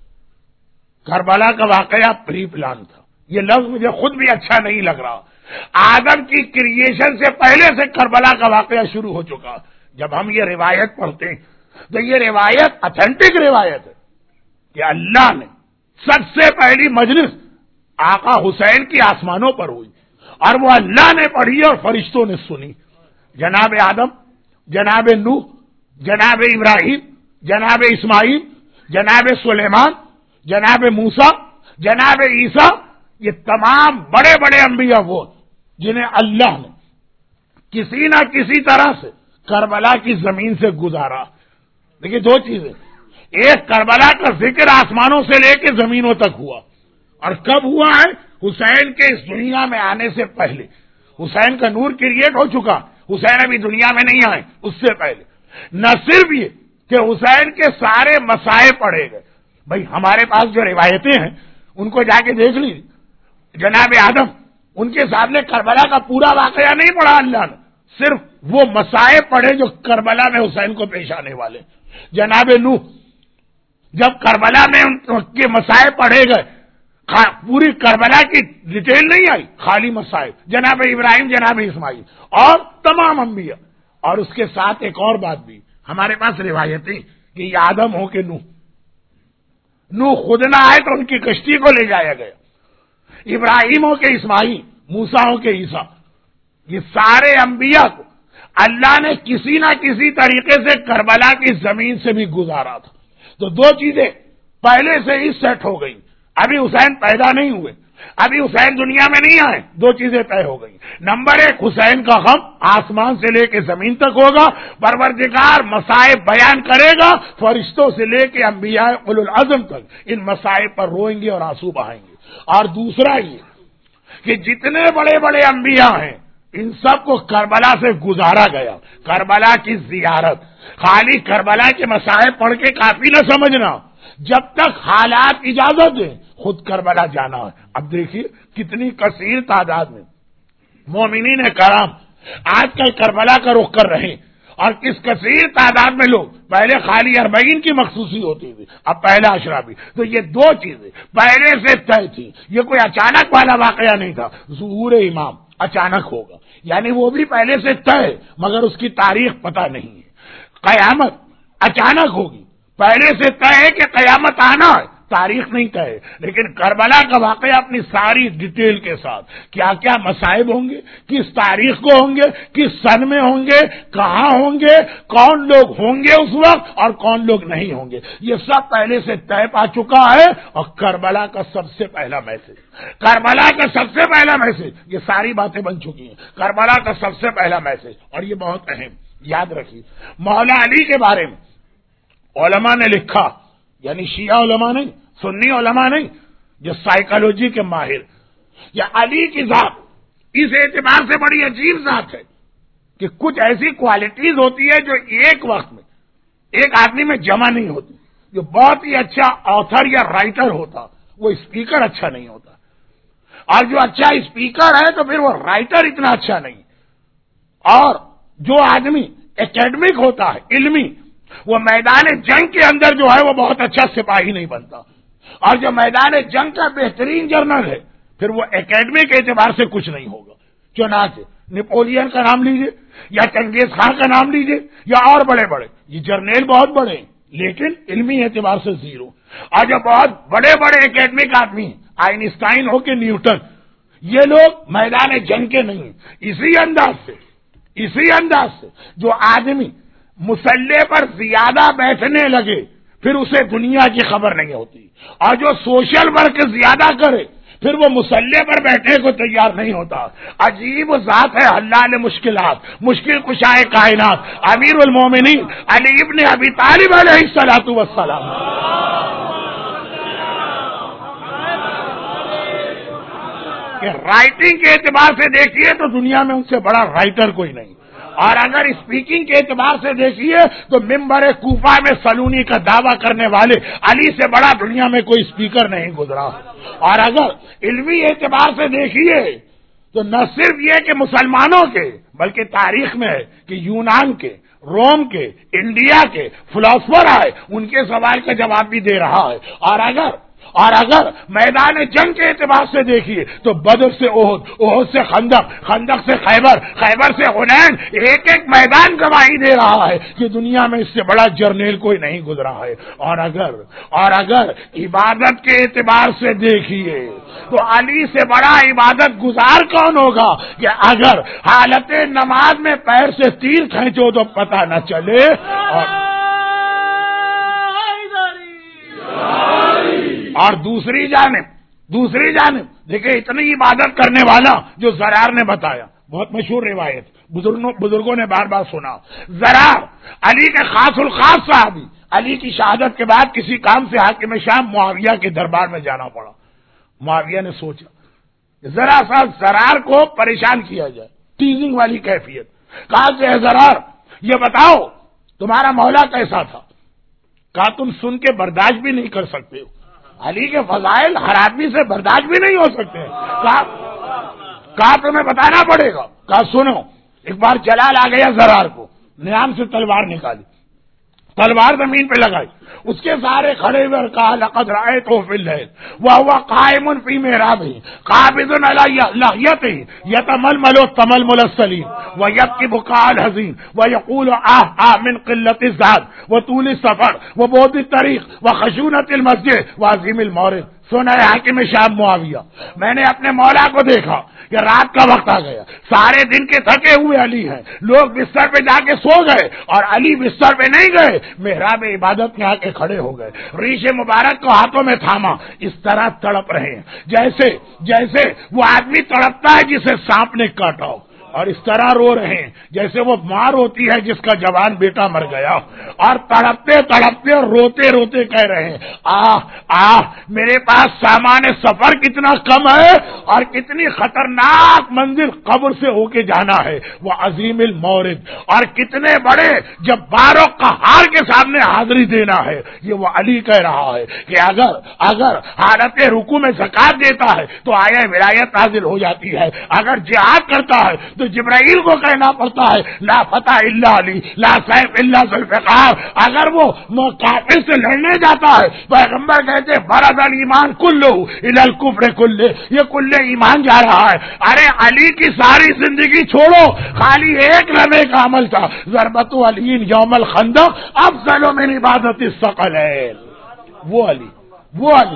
کربلا کا واقعہ پری پلان تھا. یہ لفظ مجھے خود بھی اچھا نہیں لگ رہا. آدم کی کریشن سے پہلے سے کربلا کا واقعہ شروع ہو چکا. جب ہم یہ روایت پڑھتے ہیں تو یہ روایت اتھینٹک روایت ہے کہ اللہ نے سب سے پہلی مجلس آقا حسین کی آسمانوں پر ہوئی اور وہ اللہ نے پڑھی اور فرشتوں نے سنی. جناب آدم، جناب نوح، جناب ابراہیم، جناب اسماعیل، جناب سلیمان، جناب موسیٰ، جناب عیسیٰ، یہ تمام بڑے بڑے انبیاء وہ جنہیں اللہ نے کسی نہ کسی طرح سے کربلا کی زمین سے گزارا. دیکھیے دو چیزیں، ایک کربلا کا ذکر آسمانوں سے لے کے زمینوں تک ہوا، اور کب ہوا ہے؟ حسین کے اس دنیا میں آنے سے پہلے. حسین کا نور کریٹ ہو چکا، حسین ابھی دنیا میں نہیں آئے، اس سے پہلے. نہ صرف یہ کہ حسین کے سارے مسائب پڑھے گئے، بھائی ہمارے پاس جو روایتیں ہیں ان کو جا کے دیکھ لی. جناب آدم ان کے سامنے کربلا کا پورا واقعہ نہیں پڑھا اللہ نے, صرف وہ مصائب پڑھے جو کربلا میں حسین کو پیش آنے والے. جناب نوح جب کربلا میں ان کے مصائب پڑھے گئے, پوری کربلا کی ڈیٹیل نہیں آئی, خالی مصائب. جناب ابراہیم, جناب اسماعیل اور تمام انبیاء. اور اس کے ساتھ ایک اور بات بھی ہمارے پاس روایتیں کہ یہ آدم ہو کہ نوح نوح خود نہ آئے تو ان کی کشتی کو لے جایا گیا. ابراہیم ہو کہ اسماعیل, موسیٰ ہو کہ عیسیٰ, یہ سارے انبیاء کو اللہ نے کسی نہ کسی طریقے سے کربلا کی زمین سے بھی گزارا تھا. تو دو چیزیں پہلے سے ہی سیٹ ہو گئی. ابھی حسین پیدا نہیں ہوئے, ابھی حسین دنیا میں نہیں آئے, دو چیزیں طے ہو گئی. نمبر ایک, حسین کا غم آسمان سے لے کے زمین تک ہوگا, پروردگار مصائب بیان کرے گا, فرشتوں سے لے کے انبیاء اولو العزم تک ان مصائب پر روئیں گے اور آنسو بہائیں گے. اور دوسرا یہ کہ جتنے بڑے بڑے انبیاء ہیں ان سب کو کربلا سے گزارا گیا. کربلا کی زیارت خالی کربلا کے مصائب پڑھ کے کافی نہ سمجھنا, جب تک حالات اجازت دیں خود کربلا جانا ہے. اب دیکھیے کتنی کثیر تعداد میں مومنین کرام آج کل کربلا کا رخ کر رہے ہیں, اور کس کثیر تعداد میں لوگ, پہلے خالی اربعین کی مخصوصی ہوتی تھی, اب پہلا عشرہ بھی. تو یہ دو چیزیں پہلے سے طے تھی, یہ کوئی اچانک والا واقعہ نہیں تھا. ظہور امام اچانک ہوگا, یعنی وہ بھی پہلے سے طے, مگر اس کی تاریخ پتہ نہیں ہے. قیامت اچانک ہوگی, پہلے سے طے ہے کہ قیامت آنا ہے, تاریخ نہیں طے. لیکن کربلا کا واقعہ اپنی ساری ڈیٹیل کے ساتھ, کیا کیا مصائب ہوں گے, کس تاریخ کو ہوں گے, کس سن میں ہوں گے, کہاں ہوں گے, کون لوگ ہوں گے اس وقت اور کون لوگ نہیں ہوں گے, یہ سب پہلے سے طے پا چکا ہے. اور کربلا کا سب سے پہلا میسج, کربلا کا سب سے پہلا میسج, یہ ساری باتیں بن چکی ہیں. کربلا کا سب سے پہلا میسج, اور یہ بہت اہم, یاد رکھیے. مولا علی کے بارے میں علماء نے لکھا, یعنی شیعہ علماء نہیں, سنی علماء نہیں, جو سائیکالوجی کے ماہر, یا علی کی ذات اس اعتبار سے بڑی عجیب ذات ہے کہ کچھ ایسی کوالٹیز ہوتی ہے جو ایک وقت میں ایک آدمی میں جمع نہیں ہوتی. جو بہت ہی اچھا آتھر یا رائٹر ہوتا وہ اسپیکر اچھا نہیں ہوتا, اور جو اچھا اسپیکر ہے تو پھر وہ رائٹر اتنا اچھا نہیں. اور جو آدمی اکیڈمک ہوتا ہے, علمی, وہ میدان جنگ کے اندر جو ہے وہ بہت اچھا سپاہی نہیں بنتا. اور جو میدان جنگ کا بہترین جنرل ہے پھر وہ اکیڈمک اعتبار سے کچھ نہیں ہوگا. چنانچہ نیپولین کا نام لیجئے, یا چنگیز خان کا نام لیجئے, یا اور بڑے بڑے, یہ جرنیل بہت بڑے ہیں لیکن علمی اعتبار سے زیرو. اور جو بہت بڑے بڑے اکیڈمک آدمی ہیں, آئنسٹائن ہو کہ نیوٹن, یہ لوگ میدان جنگ کے نہیں ہیں. اسی انداز سے اسی انداز سے جو آدمی مسلح پر زیادہ بیٹھنے لگے پھر اسے دنیا کی خبر نہیں ہوتی, اور جو سوشل ورک زیادہ کرے پھر وہ مسلح پر بیٹھنے کو تیار نہیں ہوتا. عجیب ذات ہے حلال مشکلات, مشکل کشائے کائنات, امیر المومنین علی ابن ابی طالب علیہ الصلوۃ والسلام. کہ رائٹنگ کے اعتبار سے دیکھیے تو دنیا میں ان سے بڑا رائٹر کوئی نہیں, اور اگر اسپیکنگ کے اعتبار سے دیکھیے تو ممبر کوفہ میں سلونی کا دعویٰ کرنے والے علی سے بڑا دنیا میں کوئی اسپیکر نہیں گزرا. اور اگر علمی اعتبار سے دیکھیے تو نہ صرف یہ کہ مسلمانوں کے بلکہ تاریخ میں ہے کہ یونان کے, روم کے, انڈیا کے فلاسفر آئے, ان کے سوال کا جواب بھی دے رہا ہے. اور اگر اور اگر میدان جنگ کے اعتبار سے دیکھیے تو بدر سے احد, احد سے خندق, خندق سے خیبر, خیبر سے حنین, ایک ایک میدان گواہی دے رہا ہے کہ دنیا میں اس سے بڑا جرنیل کوئی نہیں گزرا ہے. اور اگر اور اگر عبادت کے اعتبار سے دیکھیے تو علی سے بڑا عبادت گزار کون ہوگا کہ اگر حالت نماز میں پیر سے تیر کھینچو تو پتہ نہ چلے. اور اور دوسری جانب دوسری جانب دیکھیں اتنی عبادت کرنے والا جو زرار نے بتایا, بہت مشہور روایت, بزرگوں بزرگوں نے بار بار سنا. زرار علی کے خاص الخاص صحابی, علی کی شہادت کے بعد کسی کام سے حاکم شام معاویہ کے دربار میں جانا پڑا. معاویہ نے سوچا ذرا سا زرار کو پریشان کیا جائے, ٹیزنگ والی کیفیت. کہا کہ زرار یہ بتاؤ تمہارا مولا کیسا تھا؟ کہا تم سن کے برداشت بھی نہیں کر سکتے ہو، علی کے فضائل ہر آدمی سے برداشت بھی نہیں ہو سکتے. کہا کہا تمہیں بتانا پڑے گا. کہا سنو. ایک بار جلال آ گیا زرار کو، نیام سے تلوار نکالی، تلوار زمین پہ لگائی، اس کے سارے کھڑے ہوئے اور کہا لقد رأیتہ فی اللیل وہو قائم فی محرابہ قابض علی لحیتہ یتململ تململ السلیم ویبکی بکاء الحزین ویقول آہ آہ من قلت الزاد وطول السفر وبعد الطریق وخشونۃ المسجد وعظیم المورد. سنا ہے حاکم شام معاویہ، میں نے اپنے مولا کو دیکھا کہ رات کا وقت آ گیا، سارے دن کے تھکے ہوئے علی ہیں، لوگ بستر پہ جا کے سو گئے اور علی بستر پہ نہیں گئے، محراب عبادت میں آ کے کھڑے ہو گئے، ریش مبارک کو ہاتھوں میں تھاما، اس طرح تڑپ رہے ہیں جیسے جیسے وہ آدمی تڑپتا ہے جسے سانپ نے کاٹا ہو، اور اس طرح رو رہے ہیں جیسے وہ ماں روتی ہے جس کا جوان بیٹا مر گیا، اور تڑپتے تڑپتے اور روتے روتے کہہ رہے ہیں آہ آہ میرے پاس سامان سفر کتنا کم ہے اور کتنی خطرناک منزل قبر سے ہو کے جانا ہے، وہ عظیم المورد، اور کتنے بڑے جبار و قہار کے سامنے حاضری دینا ہے. یہ وہ علی کہہ رہا ہے کہ اگر اگر حالت رکوع میں زکات دیتا ہے تو آیا ولایت نازل ہو جاتی ہے، اگر جہاد کرتا ہے تو جبرائیل کو کہنا پڑتا ہے لا فتح الا علی لا سیف الا ذوالفقار. اگر وہ کافر سے لڑنے جاتا ہے پیغمبر کہتے فرض الایمان کلہ الی الکفر کلہ، یہ کل ایمان جا رہا ہے. ارے علی کی ساری زندگی چھوڑو، خالی ایک لمحے کا عمل تھا، ضربت علی یوم الخندق افضل من عبادت الثقلین. وہ علی وہ علی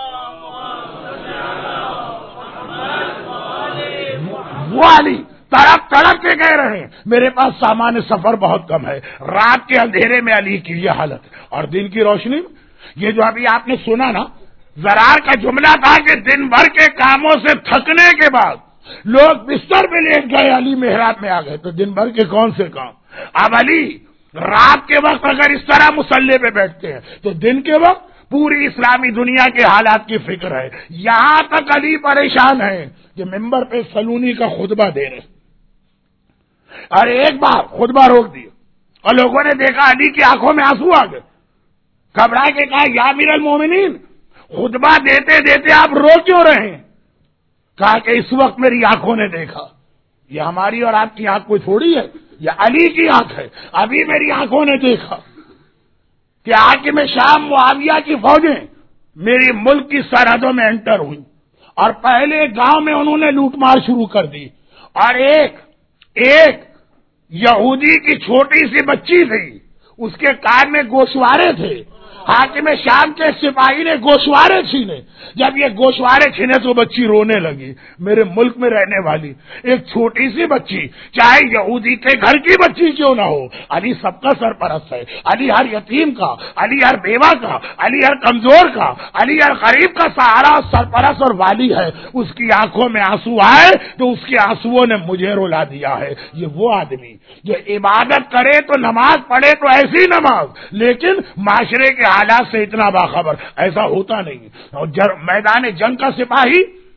وہ علی تڑپ تڑپ کے کہہ رہے ہیں میرے پاس سامان سفر بہت کم ہے. رات کے اندھیرے میں علی کی یہ حالت اور دن کی روشنی میں. یہ جو ابھی آپ نے سنا نا زرار کا جملہ تھا کہ دن بھر کے کاموں سے تھکنے کے بعد لوگ بستر پہ لیٹ گئے، علی محراب میں آ گئے، تو دن بھر کے کون سے کام. اب علی رات کے وقت اگر اس طرح مصلی پہ بیٹھتے ہیں تو دن کے وقت پوری اسلامی دنیا کے حالات کی فکر ہے. یہاں تک علی پریشان ہے کہ ممبر پہ سلونی کا خطبہ دے رہے، اور ایک بار خطبہ روک دیا اور لوگوں نے دیکھا علی کی آنکھوں میں آنسو آ گئے، گھبرا کے کہا یا امیر المومنین خطبہ دیتے دیتے آپ رو کیوں رہے ہیں؟ کہا کہ اس وقت میری آنکھوں نے دیکھا. یہ ہماری اور آپ کی آنکھ کوئی تھوڑی ہے، یہ علی کی آنکھ ہے. ابھی میری آنکھوں نے دیکھا کہ حاکم شام معاویہ کی فوجیں میری ملک کی سرحدوں میں انٹر ہوئی اور پہلے گاؤں میں انہوں نے لوٹ مار شروع کر دی، اور ایک ایک یہودی کی چھوٹی سی بچی تھی، اس کے کان میں گوشوارے تھے. حاکم شام کے سپاہی نے گوشوارے چھینے. جب یہ گوشوارے چھینے تو بچی رونے لگی. میرے ملک میں رہنے والی ایک چھوٹی سی بچی، چاہے یہودی کے گھر کی بچی کیوں نہ ہو، علی سب کا سرپرست ہے. علی ہر یتیم کا، علی ہر بیوہ کا، علی ہر کمزور کا، علی ہر غریب کا سہارا، سرپرست اور والی ہے. اس کی آنکھوں میں آنسو آئے تو اس کے آنسوؤں نے مجھے رلا دیا ہے. یہ وہ آدمی جو عبادت کرے تو نماز پڑھے تو ایسی نماز، لیکن معاشرے کے حالات سے اتنا باخبر، ایسا ہوتا نہیں. اور میدان جنگ کا سپاہی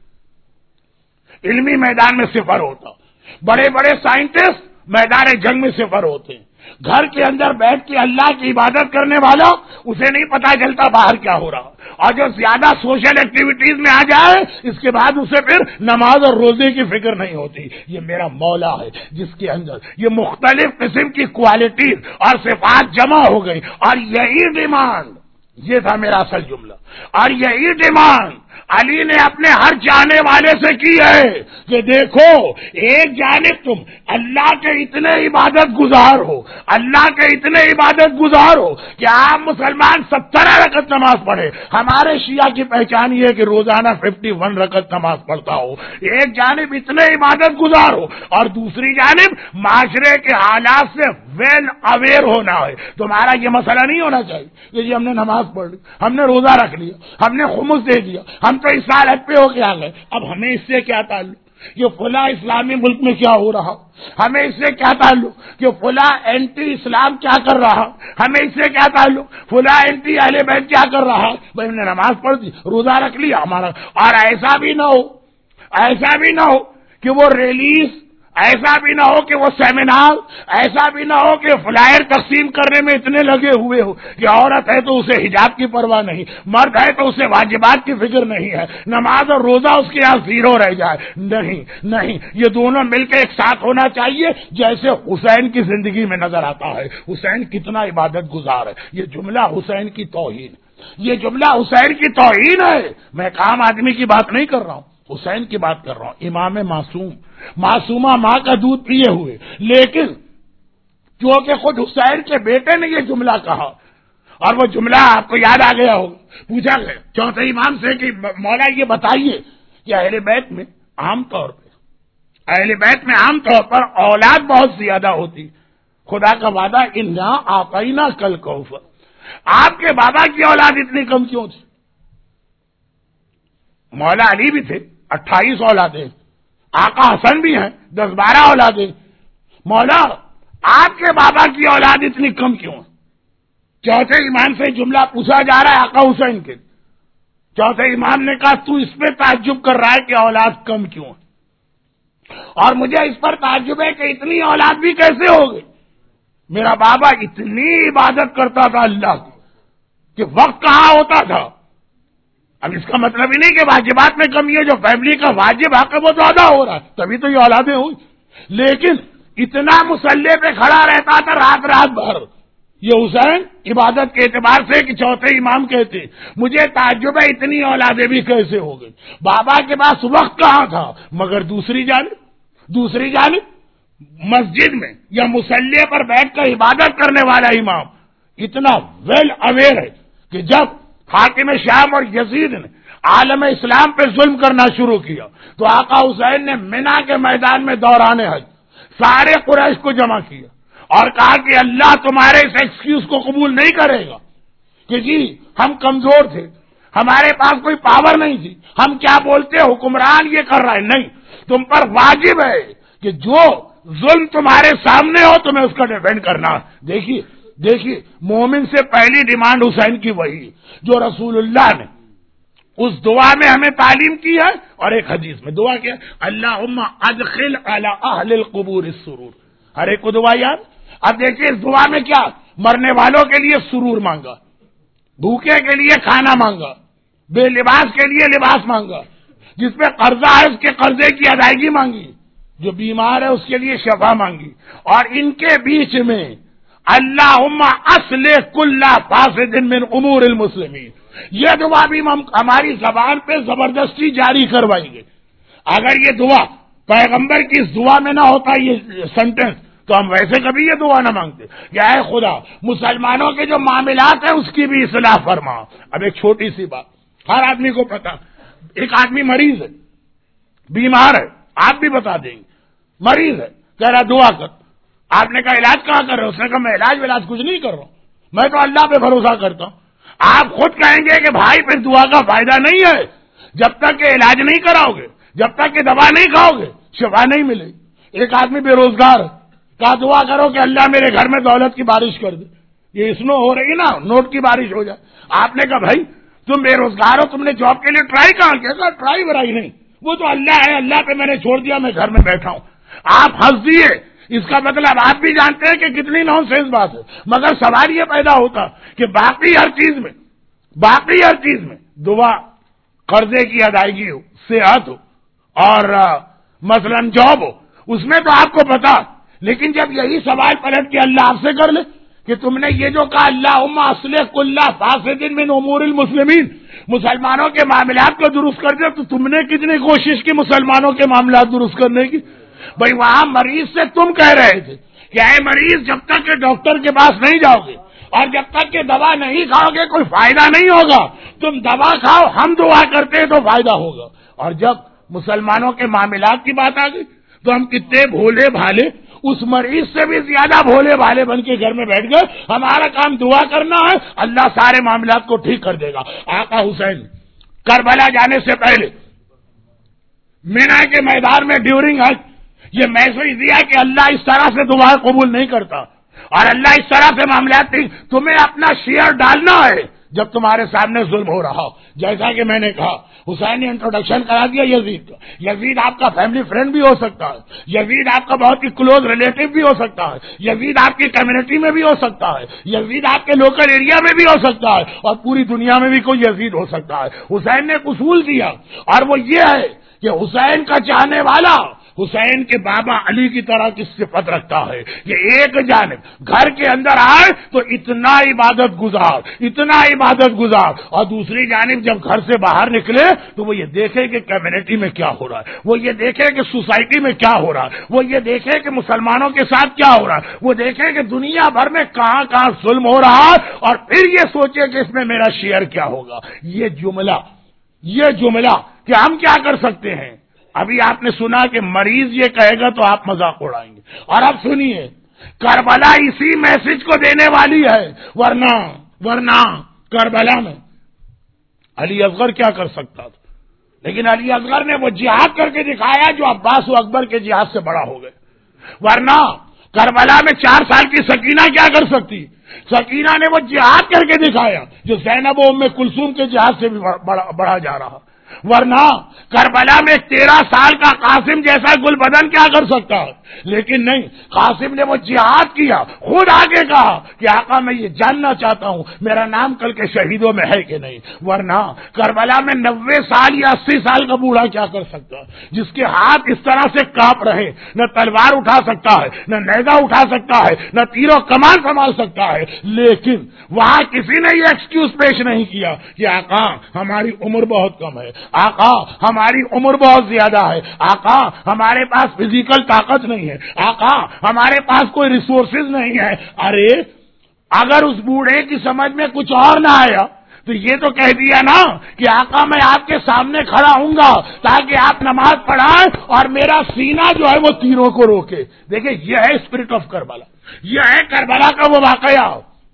علمی میدان میں صفر ہوتا، بڑے بڑے سائنٹسٹ میدان جنگ میں صفر ہوتے ہیں. گھر کے اندر بیٹھ کے اللہ کی عبادت کرنے والا اسے نہیں پتا چلتا باہر کیا ہو رہا، اور جو زیادہ سوشل ایکٹیویٹیز میں آ جائے اس کے بعد اسے پھر نماز اور روزے کی فکر نہیں ہوتی. یہ میرا مولا ہے جس کے اندر یہ مختلف قسم کی کوالٹیز اور صفات جمع ہو گئی، اور یہی ڈیمانڈ، یہ تھا میرا اصل جملہ، اور یہی ڈیمانڈ علی نے اپنے ہر جانے والے سے کی ہے کہ دیکھو ایک جانب تم اللہ کے اتنے عبادت گزار ہو، اللہ کے اتنے عبادت گزار ہو کہ عام مسلمان ستر رکعت نماز پڑھے، ہمارے شیعہ کی پہچان یہ ہے کہ روزانہ ففٹی ون رکعت نماز پڑھتا ہو. ایک جانب اتنے عبادت گزار ہو اور دوسری جانب معاشرے کے حالات سے ویل اویئر ہونا ہے. تمہارا یہ مسئلہ نہیں ہونا چاہیے کہ جی ہم نے نماز پڑھ لی، ہم نے روزہ رکھ لیا، ہم نے خمس دے دیا، ہم تو اس سال حج پہ ہو کے آ گئے، اب ہمیں اس سے کیا تعلق کہ فلاں اسلامی ملک میں کیا ہو رہا، ہمیں اس سے کیا تعلق کہ فلاں اینٹی اسلام کیا کر رہا، ہمیں اس سے کیا تعلق فلاں اینٹی اہل بیت کیا کر رہا. بھائی ہم نے نماز پڑھ دی، روزہ رکھ لیا ہمارا. اور ایسا بھی نہ ہو ایسا بھی نہ ہو کہ وہ ریلیز ایسا بھی نہ ہو کہ وہ سیمینار، ایسا بھی نہ ہو کہ فلائر تقسیم کرنے میں اتنے لگے ہوئے ہو کہ عورت ہے تو اسے حجاب کی پرواہ نہیں، مرد ہے تو اسے واجبات کی فکر نہیں ہے، نماز اور روزہ اس کے یہاں زیرو رہ جائے. نہیں نہیں، یہ دونوں مل کے ایک ساتھ ہونا چاہیے، جیسے حسین کی زندگی میں نظر آتا ہے. حسین کتنا عبادت گزار ہے. یہ جملہ حسین کی توہین، یہ جملہ حسین کی توہین ہے. میں ایک عام آدمی کی بات نہیں کر رہا ہوں، حسین کی بات کر رہا ہوں. امام معصوم، معصومہ ماں کا دودھ پیے ہوئے، لیکن کیونکہ خود حسین کے بیٹے نے یہ جملہ کہا، اور وہ جملہ آپ کو یاد آ گیا ہوگا. پوچھا گیا چوتھے امام سے کہ مولا یہ بتائیے کہ اہل بیت میں عام طور پہ اہل بیت میں عام طور پر اولاد بہت زیادہ ہوتی، خدا کا وعدہ انا اعطینا کل کوثر، آپ کے بابا کی اولاد اتنی کم کیوں تھی؟ مولا علی بھی تھے، اٹھائیس اولادیں، آقا حسن بھی ہیں، دس بارہ اولادیں. مولا آپ کے بابا کی اولاد اتنی کم کیوں ہے؟ چوتھے امام سے جملہ پوچھا جا رہا ہے آقا حسین کے. چوتھے امام نے کہا تو اس پہ تعجب کر رہا ہے کہ اولاد کم کیوں ہے، اور مجھے اس پر تعجب ہے کہ اتنی اولاد بھی کیسے ہو گئی. میرا بابا اتنی عبادت کرتا تھا اللہ کی کہ وقت کہاں ہوتا تھا. اب اس کا مطلب ہی نہیں کہ واجبات میں کمی ہے، جو فیملی کا واجب حق ہے وہ تو ادا ہو رہا ہے، تبھی تو یہ اولادیں ہوئی. لیکن اتنا مسلح پہ کھڑا رہتا تھا رات رات بھر. یہ حسین عبادت کے اعتبار سے کہ چوتھے امام کہتے مجھے تعجب ہے اتنی اولادیں بھی کیسے ہو گئی. بابا کے پاس وقت کہاں تھا. مگر دوسری جانب دوسری جانب مسجد میں یا مسلح پر بیٹھ کر عبادت کرنے والا امام اتنا ویل اویئر ہے کہ جب حاکم شام اور یزید نے عالم اسلام پہ ظلم کرنا شروع کیا تو آقا حسین نے منا کے میدان میں دوران حج سارے قریش کو جمع کیا اور کہا کہ اللہ تمہارے اس ایکسکیوز کو قبول نہیں کرے گا کہ جی ہم کمزور تھے، ہمارے پاس کوئی پاور نہیں تھی، ہم کیا بولتے حکمران یہ کر رہا ہے. نہیں، تم پر واجب ہے کہ جو ظلم تمہارے سامنے ہو تمہیں اس کا ڈیفینڈ کرنا. دیکھیے دیکھیے مومن سے پہلی ڈیمانڈ حسین کی وہی جو رسول اللہ نے اس دعا میں ہمیں تعلیم کی ہے. اور ایک حدیث میں دعا کیا، اللہم ادخل علی اہل القبور السرور. ہر ایک کو دعا یاد. اب دیکھیے اس دعا میں کیا، مرنے والوں کے لیے سرور مانگا، بھوکے کے لیے کھانا مانگا، بے لباس کے لیے لباس مانگا، جس پہ قرضہ ہے اس کے قرضے کی ادائیگی مانگی، جو بیمار ہے اس کے لیے شفا مانگی. اور ان کے بیچ میں اللہم اصلح کل فاسد من امور المسلمین، یہ دعا بھی ہم ہماری زبان پہ زبردستی جاری کروائیں گے. اگر یہ دعا پیغمبر کی اس دعا میں نہ ہوتا یہ سینٹنس تو ہم ویسے کبھی یہ دعا نہ مانگتے کہ اے خدا مسلمانوں کے جو معاملات ہیں اس کی بھی اصلاح فرما. اب ایک چھوٹی سی بات ہر آدمی کو پتا، ایک آدمی مریض ہے، بیمار ہے، آپ بھی بتا دیں گے مریض ہے، کہہ رہا دعا کر. آپ نے کہا علاج کہاں کر رہے ہو؟ اس نے کہا میں علاج علاج کچھ نہیں کر رہا ہوں، میں تو اللہ پہ بھروسہ کرتا ہوں. آپ خود کہیں گے کہ بھائی پھر دعا کا فائدہ نہیں ہے، جب تک کہ علاج نہیں کراؤ گے، جب تک کہ دوا نہیں کھاؤ گے شفا نہیں ملے گی. ایک آدمی بے روزگار ہے، کہا دعا کرو کہ اللہ میرے گھر میں دولت کی بارش کر دے. یہ اسنو ہو رہی نا، نوٹ کی بارش ہو جائے. آپ نے کہا بھائی تم بے روزگار ہو، تم نے جاب کے لیے ٹرائی کہاں کیا؟ کہا ٹرائی برائی نہیں، وہ تو اللہ ہے، اللہ پہ میں نے چھوڑ دیا، میں گھر میں بیٹھا ہوں. آپ ہنس دیے، اس کا مطلب آپ بھی جانتے ہیں کہ کتنی نان سینس بات ہے. مگر سوال یہ پیدا ہوتا کہ باقی ہر چیز میں باقی ہر چیز میں دعا، قرضے کی ادائیگی ہو، صحت ہو، اور مثلا جاب ہو، اس میں تو آپ کو پتا. لیکن جب یہی سوال پلٹ کے اللہ آپ سے کر لے کہ تم نے یہ جو کہا اللہم اصلح کل فاسد من امور المسلمین، مسلمانوں کے معاملات کو درست کر دے، تو تم نے کتنی کوشش کی مسلمانوں کے معاملات درست کرنے کی؟ بھائی وہاں مریض سے تم کہہ رہے تھے کہ اے مریض جب تک کہ ڈاکٹر کے پاس نہیں جاؤ گے اور جب تک کہ دوا نہیں کھاؤ گے کوئی فائدہ نہیں ہوگا. تم دوا کھاؤ، ہم دعا کرتے ہیں تو فائدہ ہوگا. اور جب مسلمانوں کے معاملات کی بات آ گئی تو ہم کتنے بھولے بھالے، اس مریض سے بھی زیادہ بھولے بھالے بن کے گھر میں بیٹھ گئے. ہمارا کام دعا کرنا ہے، اللہ سارے معاملات کو ٹھیک کر دے گا. آقا حسین کربلا جانے سے پہلے مینا کے میدان میں ڈیورنگ حج یہ میسج دیا کہ اللہ اس طرح سے دعائیں قبول نہیں کرتا اور اللہ اس طرح سے معاملات نہیں. تمہیں اپنا شیئر ڈالنا ہے جب تمہارے سامنے ظلم ہو رہا ہو. جیسا کہ میں نے کہا حسین نے انٹروڈکشن کرا دیا یزید کا. یزید آپ کا فیملی فرینڈ بھی ہو سکتا ہے, یزید آپ کا بہت ہی کلوز ریلیٹو بھی ہو سکتا ہے, یزید آپ کی کمیونٹی میں بھی ہو سکتا ہے, یزید آپ کے لوکل ایریا میں بھی ہو سکتا ہے, اور پوری دنیا میں بھی کوئی یزید ہو سکتا ہے. حسین نے ایک اصول دیا اور وہ یہ ہے کہ حسین کا چاہنے والا حسین کے بابا علی کی طرح کی صفت رکھتا ہے کہ ایک جانب گھر کے اندر آئے تو اتنا عبادت گزار اتنا عبادت گزار اور دوسری جانب جب گھر سے باہر نکلے تو وہ یہ دیکھے کہ کمیونٹی میں کیا ہو رہا ہے, وہ یہ دیکھے کہ سوسائٹی میں کیا ہو رہا ہے, وہ یہ دیکھے کہ مسلمانوں کے ساتھ کیا ہو رہا ہے, وہ دیکھے کہ دنیا بھر میں کہاں کہاں ظلم ہو رہا ہے, اور پھر یہ سوچے کہ اس میں میرا شیئر کیا ہوگا. یہ جملہ یہ جملہ کہ ہم کیا کر سکتے ہیں. ابھی آپ نے سنا کہ مریض یہ کہے گا تو آپ مذاق اڑائیں گے, اور اب سنیے کربلا اسی میسج کو دینے والی ہے. ورنہ ورنہ کربلا میں علی اصغر کیا کر سکتا تھا, لیکن علی اصغر نے وہ جہاد کر کے دکھایا جو عباس و اکبر کے جہاد سے بڑا ہو گئے. ورنہ کربلا میں چار سال کی سکینہ کیا کر سکتی, سکینہ نے وہ جہاد کر کے دکھایا جو زینب و ام کلثوم کے جہاد سے بھی بڑھا جا رہا. ورنہ کربلا میں تیرہ سال کا قاسم جیسا گل بدن کیا کر سکتا ہے, لیکن نہیں, قاسم نے وہ جہاد کیا, خود آگے کہا کہ آقا میں یہ جاننا چاہتا ہوں میرا نام کل کے شہیدوں میں ہے کہ نہیں. ورنہ کربلا میں نوے سال یا اسی سال کا بوڑھا کیا کر سکتا ہے جس کے ہاتھ اس طرح سے کانپ رہے, نہ تلوار اٹھا سکتا ہے, نہ نیزہ اٹھا سکتا ہے, نہ تیر و کمان سنبھال سکتا ہے, لیکن وہاں کسی نے یہ ایکسکیوز پیش نہیں کیا کہ آقا ہماری عمر بہت کم ہے, آقا ہماری عمر بہت زیادہ ہے, آقا ہمارے پاس فزیکل طاقت نہیں ہے, آقا ہمارے پاس کوئی ریسورسز نہیں ہے. ارے اگر اس بوڑھے کی سمجھ میں کچھ اور نہ آیا تو یہ تو کہہ دیا نا کہ آقا میں آپ کے سامنے کھڑا ہوں گا تاکہ آپ نماز پڑھائیں اور میرا سینہ جو ہے وہ تیروں کو روکے. دیکھیں یہ ہے اسپرٹ آف کربلا, یہ ہے کربلا کا وہ واقعہ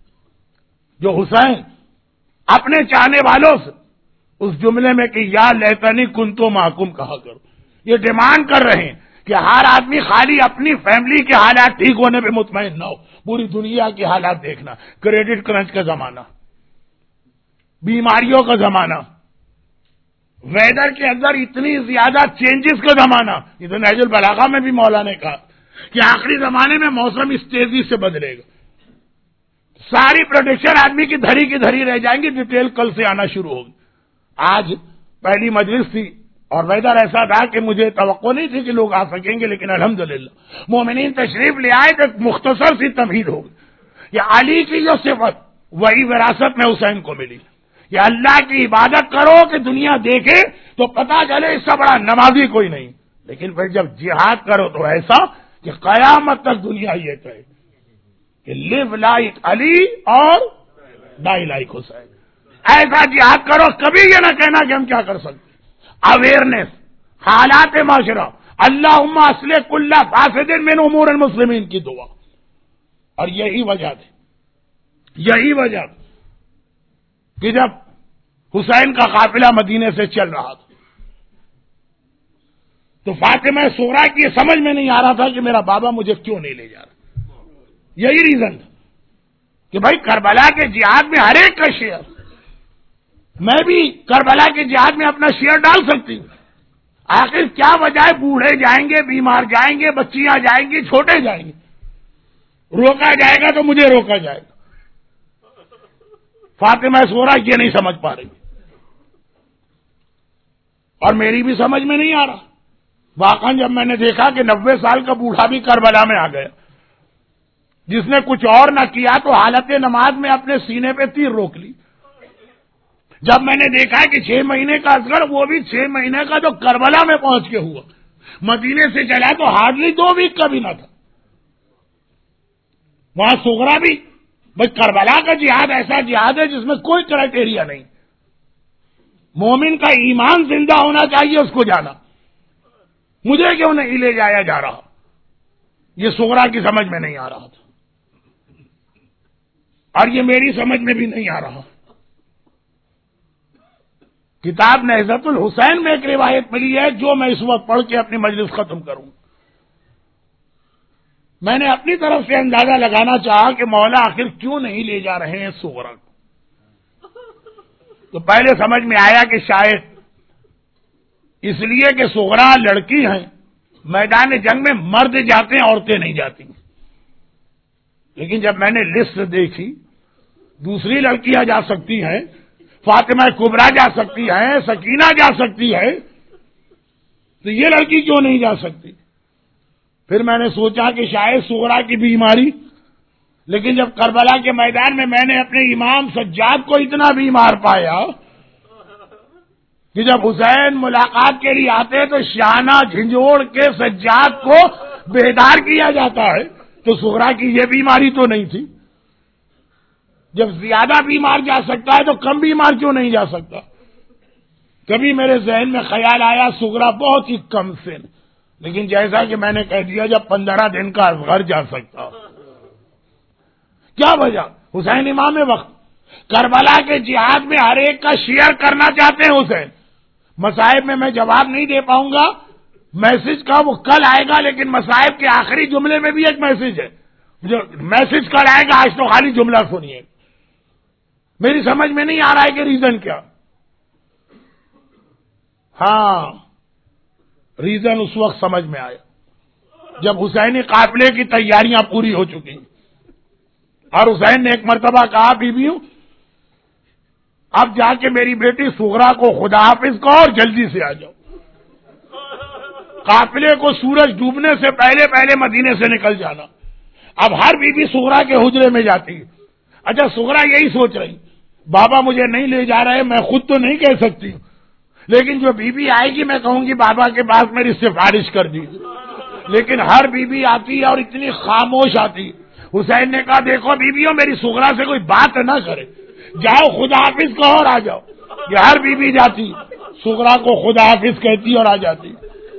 جو حسین اپنے چاہنے والوں سے اس جملے میں کہ یا لیتنی کنتو معکم کہا کرو, یہ ڈیمانڈ کر رہے ہیں کہ ہر آدمی خالی اپنی فیملی کے حالات ٹھیک ہونے پہ مطمئن نہ ہو, پوری دنیا کے حالات دیکھنا. کریڈٹ کرنچ کا زمانہ, بیماریوں کا زمانہ, ویدر کے اندر اتنی زیادہ چینجز کا زمانہ. یہ تو نہج البلاغہ میں بھی مولا نے کہا کہ آخری زمانے میں موسم اس تیزی سے بدلے گا. ساری پروڈکشن آدمی کی دھری کی دھری رہ جائیں گی, ڈیٹیل کل سے آنا شروع ہوگی. آج پہلی مجلس تھی اور ویدر ایسا تھا کہ مجھے توقع نہیں تھی کہ لوگ آ سکیں گے, لیکن الحمدللہ مومنین تشریف لے آئے تو مختصر سی تمہید ہو گئی. یہ علی کی جو صفت وہی وراثت میں حسین کو ملی, یہ اللہ کی عبادت کرو کہ دنیا دیکھے تو پتا چلے اس سے بڑا نمازی کوئی نہیں, لیکن پھر جب جہاد کرو تو ایسا کہ قیامت تک دنیا یہ کہے کہ لیو لائک علی اور ڈائی لائک حسین. ایسا جہاد کرو, کبھی یہ نہ کہنا کہ ہم کیا کر سکتے. اویئرنیس, حالات معاشرہ, اللہم اصلح کل فاسد من امور المسلمین کی دعا. اور یہی وجہ تھی, یہی وجہ کہ جب حسین کا قافلہ مدینے سے چل رہا تھا تو فاطمہ صغریٰ کی یہ سمجھ میں نہیں آ رہا تھا کہ میرا بابا مجھے کیوں نہیں لے جا رہا. یہی ریزن تھا کہ بھائی کربلا کے جہاد میں ہر ایک کا شیئر, میں بھی کربلا کے جہاد میں اپنا شیئر ڈال سکتی ہوں. آخر کیا وجہ ہے, بوڑھے جائیں گے, بیمار جائیں گے, بچیاں جائیں گی, چھوٹے جائیں گے, روکا جائے گا تو مجھے روکا جائے گا. فاطمہ صغریٰ یہ نہیں سمجھ پا رہی اور میری بھی سمجھ میں نہیں آ رہا. واقعا جب میں نے دیکھا کہ نوے سال کا بوڑھا بھی کربلا میں آ گیا جس نے کچھ اور نہ کیا تو حالت نماز میں اپنے سینے پہ تیر روک لی. جب میں نے دیکھا کہ چھ مہینے کا اصغر, وہ بھی چھ مہینے کا جو کربلا میں پہنچ کے ہوا, مدینے سے چلا تو ہارڈلی دو ویک کا بھی نہ تھا. وہاں صغریٰ بھی, بھائی کربلا کا جہاد ایسا جہاد ہے جس میں کوئی کرائٹیریا نہیں, مومن کا ایمان زندہ ہونا چاہیے اس کو جانا. مجھے کیوں نہیں لے جایا جا رہا, یہ صغریٰ کی سمجھ میں نہیں آ رہا تھا اور یہ میری سمجھ میں بھی نہیں آ رہا. کتاب نہضت الحسین میں ایک روایت ملی ہے جو میں اس وقت پڑھ کے اپنی مجلس ختم کروں. میں نے اپنی طرف سے اندازہ لگانا چاہا کہ مولا آخر کیوں نہیں لے جا رہے ہیں صغریٰ کو. تو پہلے سمجھ میں آیا کہ شاید اس لیے کہ صغرا لڑکی ہیں، میدان جنگ میں مرد جاتے ہیں، عورتیں نہیں جاتی. لیکن جب میں نے لسٹ دیکھی، دوسری لڑکیاں جا سکتی ہیں، فاطمہ کبریٰ جا سکتی ہیں، سکینہ جا سکتی ہے، تو یہ لڑکی کیوں نہیں جا سکتی؟ پھر میں نے سوچا کہ شاید صغرا کی بیماری. لیکن جب کربلا کے میدان میں میں نے اپنے امام سجاد کو اتنا بیمار پایا کہ جب حسین ملاقات کے لیے آتے تو شانہ جھنجھوڑ کے سجاد کو بیدار کیا جاتا ہے، تو صغرا کی یہ بیماری تو نہیں تھی. جب زیادہ بیمار جا سکتا ہے تو کم بیمار کیوں نہیں جا سکتا؟ کبھی میرے ذہن میں خیال آیا صغرا بہت ہی کم سن، لیکن جیسا کہ میں نے کہہ دیا جب پندرہ دن کا گھر جا سکتا. کیا وجہ؟ حسین امام وقت کربلا کے جہاد میں ہر ایک کا شیئر کرنا چاہتے ہیں حسین. مصائب میں میں جواب نہیں دے پاؤں گا، میسج کا وہ کل آئے گا، لیکن مصائب کے آخری جملے میں بھی ایک میسج ہے. جو میسج کل آئے گا، آج تو خالی جملہ سنیے. میری سمجھ میں نہیں آ رہا ہے کہ ریزن کیا. ہاں، ریزن اس وقت سمجھ میں آیا جب حسینی قافلے کی تیاریاں پوری ہو چکی اور حسین نے ایک مرتبہ کہا بیویوں اب جا کے میری بیٹی صغرا کو خدا حافظ کہو اور جلدی سے آ جاؤ. قافلے کو سورج ڈوبنے سے پہلے پہلے مدینے سے نکل جانا. اب ہر بیوی صغرا کے حجرے میں جاتی ہے. اچھا صغرا یہی سوچ رہی بابا مجھے نہیں لے جا رہے، میں خود تو نہیں کہہ سکتی ہوں، لیکن جو بیوی آئے گی میں کہوں گی بابا کے پاس میری سفارش کر دیجیے. لیکن ہر بیوی آتی ہے اور اتنی خاموش آتی. حسین نے کہا دیکھو بیویوں میری صغرا سے کوئی بات نہ کرے، جاؤ خدا حافظ کہو اور آ جاؤ. یہ ہر بیوی جاتی صغرا کو خدا حافظ کہتی اور آ جاتی.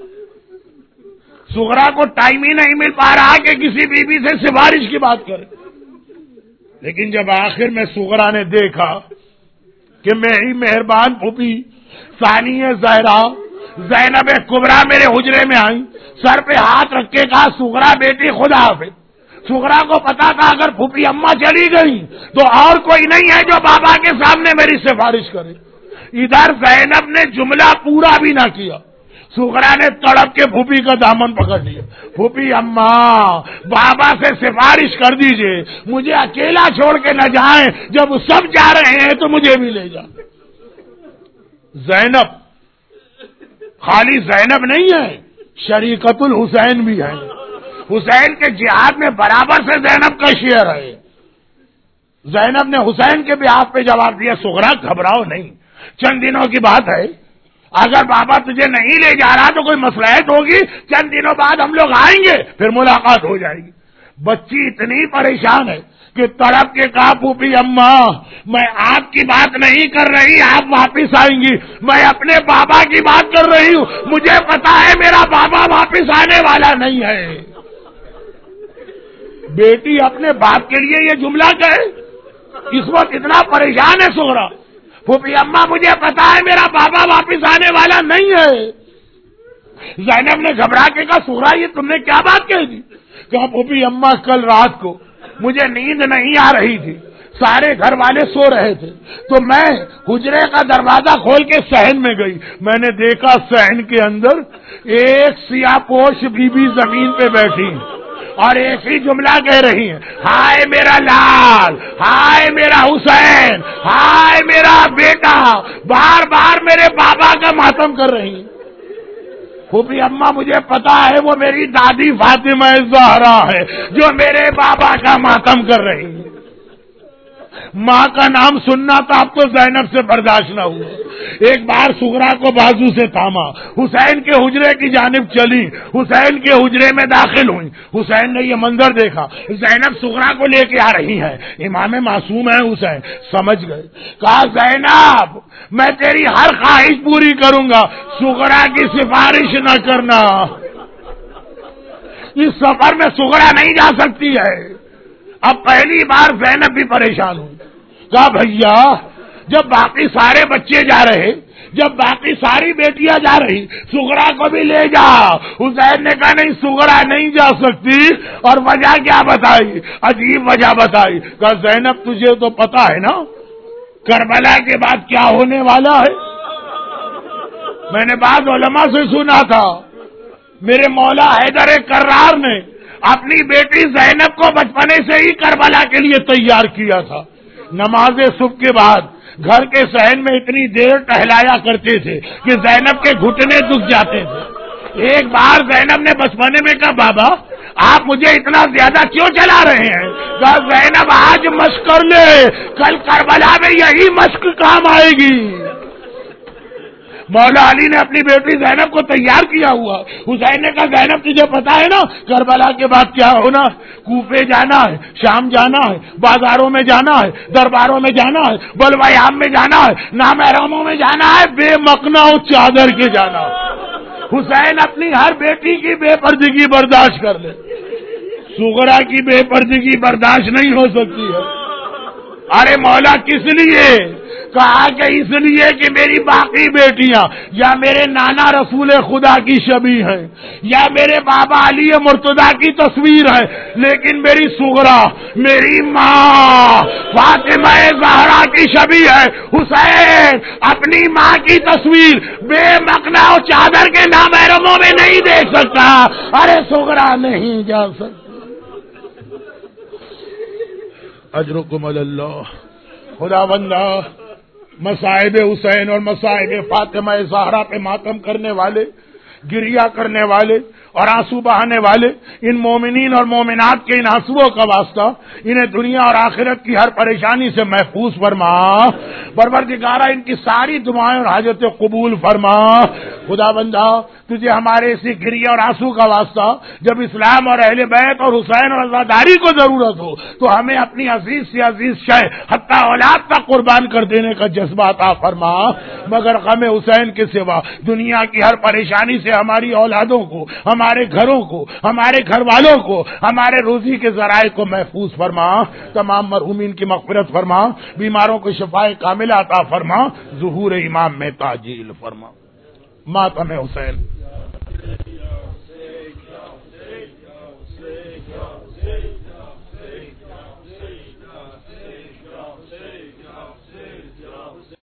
صغرا کو ٹائم ہی نہیں مل پا رہا کہ کسی بیوی سے سفارش کی بات کرے. لیکن جب آخر میں صغرا نے دیکھا کہ میری مہربان پھوپھی ثانیہ زہرا زینب کبریٰ میرے حجرے میں آئی، سر پہ ہاتھ رکھ کے کہا صغرا بیٹی خدا حافظ. صغرا کو پتا تھا اگر پھوپھی اماں چلی گئی تو اور کوئی نہیں ہے جو بابا کے سامنے میری سفارش کرے. ادھر زینب نے جملہ پورا بھی نہ کیا، صغرا نے تڑپ کے پھوپھی کا دامن پکڑ لیا. پھوپھی اماں بابا سے سفارش کر دیجئے، مجھے اکیلا چھوڑ کے نہ جائیں، جب سب جا رہے ہیں تو مجھے بھی لے جائیں. زینب خالی زینب نہیں ہے، شریکت الحسین بھی ہے. حسین کے جہاد میں برابر سے زینب کا شیئر ہے. زینب نے حسین کے بھی ہاتھ پہ جواب دیا صغرا گھبراؤ نہیں، چند دنوں کی بات ہے، اگر بابا تجھے نہیں لے جا رہا تو کوئی مصلحت ہوگی، چند دنوں بعد ہم لوگ آئیں گے، پھر ملاقات ہو جائے گی. بچی اتنی پریشان ہے کہ تڑپ کے کہا پھوپھی اماں میں آپ کی بات نہیں کر رہی، آپ واپس آئیں گی، میں اپنے بابا کی بات کر رہی ہوں، مجھے پتا ہے میرا بابا واپس آنے والا نہیں ہے. بیٹی اپنے باپ کے لیے یہ جملہ کہے، اس وقت اتنا پریشان ہے صغرا. پھوپھی اماں مجھے پتا ہے میرا بابا واپس آنے والا نہیں ہے. زینب نے گھبرا کے کہا صغرا یہ تم نے کیا بات کہی تھی؟ کہا پھوپھی اماں کل رات کو مجھے نیند نہیں آ رہی تھی، سارے گھر والے سو رہے تھے، تو میں حجرے کا دروازہ کھول کے صحن میں گئی، میں نے دیکھا صحن کے اندر ایک سیاہ پوش بی بی زمین پہ بیٹھی اور ایک ہی جملہ کہہ رہی ہیں ہائے میرا لال، ہائے میرا حسین، ہائے میرا بیٹا، بار بار میرے بابا کا ماتم کر رہی ہیں. پھوپھی اماں مجھے پتا ہے وہ میری دادی فاطمہ زہرا ہے جو میرے بابا کا ماتم کر رہی ہے. ماں کا نام سننا تھا، اب تو زینب سے برداشت نہ ہوا. ایک بار صغرا کو بازو سے تھاما، حسین کے حجرے کی جانب چلی، حسین کے حجرے میں داخل ہوئی. حسین نے یہ منظر دیکھا، زینب صغرا کو لے کے آ رہی ہے، امام معصوم ہے حسین، سمجھ گئے. کہا زینب میں تیری ہر خواہش پوری کروں گا، صغرا کی سفارش نہ کرنا. اس سفر میں صغرا نہیں جا سکتی ہے. اب پہلی بار زینب بھی پریشان ہوئی. کہا بھیا جب باقی سارے بچے جا رہے، جب باقی ساری بیٹیاں جا رہی، صغرا کو بھی لے جا. حسین نے کہا نہیں صغرا نہیں جا سکتی. اور وجہ کیا بتائی؟ عجیب وجہ بتائی. کہا زینب تجھے تو پتا ہے نا کربلا کے بعد کیا ہونے والا ہے؟ میں نے بعض علماء سے سنا تھا میرے مولا حیدر کرار نے اپنی بیٹی زینب کو بچپنے سے ہی کربلا کے لیے تیار کیا تھا. نماز صبح کے بعد گھر کے صحن میں اتنی دیر ٹہلایا کرتے تھے کہ زینب کے گھٹنے دکھ جاتے تھے. ایک بار زینب نے بچپنے میں کہا بابا آپ مجھے اتنا زیادہ کیوں چلا رہے ہیں؟ کہا زینب آج مشق کر لے، کل کربلا میں یہی مشق کام آئے گی. مولا علی نے اپنی بیٹی زینب کو تیار کیا ہوا. حسین نے کہا زینب تجھے پتا ہے نا کربلا کے بعد کیا ہونا؟ کوفے جانا ہے، شام جانا ہے، بازاروں میں جانا ہے، درباروں میں جانا ہے، بلویام میں جانا ہے، نامحرموں میں جانا ہے، بے مقنا و چادر کے جانا ہے. حسین اپنی ہر بیٹی کی بے پردگی برداشت کر لے، صغرا کی بے پردگی برداشت نہیں ہو سکتی ہے. ارے مولا کس لیے؟ کہا کہ اس لیے کہ میری باقی بیٹیاں یا میرے نانا رسول خدا کی شبیہ ہیں یا میرے بابا علی مرتضیٰ کی تصویر ہے، لیکن میری صغرا میری ماں فاطمہ زہرا کی شبیہ ہے. حسین اپنی ماں کی تصویر بے مقنا و چادر کے نامحرموں میں نہیں دیکھ سکتا. ارے صغرا نہیں جا سکتا. اجرکم اللہ. خدا بندہ مصائب حسین اور مصائب فاطمہ زہرا پہ ماتم کرنے والے، گریہ کرنے والے اور آنسو بہانے والے ان مومنین اور مومنات کے ان آنسوؤں کا واسطہ انہیں دنیا اور آخرت کی ہر پریشانی سے محفوظ فرما. پروردگارہ ان کی ساری دعائیں اور حاجتیں قبول فرما. خدا بندہ تجھے ہمارے اسی گریہ اور آنسو کا واسطہ جب اسلام اور اہل بیت اور حسین اور عزاداری کو ضرورت ہو تو ہمیں اپنی عزیز سے عزیز شے حتی اولاد تک قربان کر دینے کا جذبہ عطا فرما. مگر غم حسین کے سوا دنیا کی ہر پریشانی سے ہماری اولادوں کو، ہمارے گھروں کو، ہمارے گھر والوں کو، ہمارے روزی کے ذرائع کو محفوظ فرما. تمام مرحومین کی مغفرت فرما، بیماروں کو شفاء کاملہ عطا فرما، ظہور امام میں تعجیل فرما. ماتم حسین.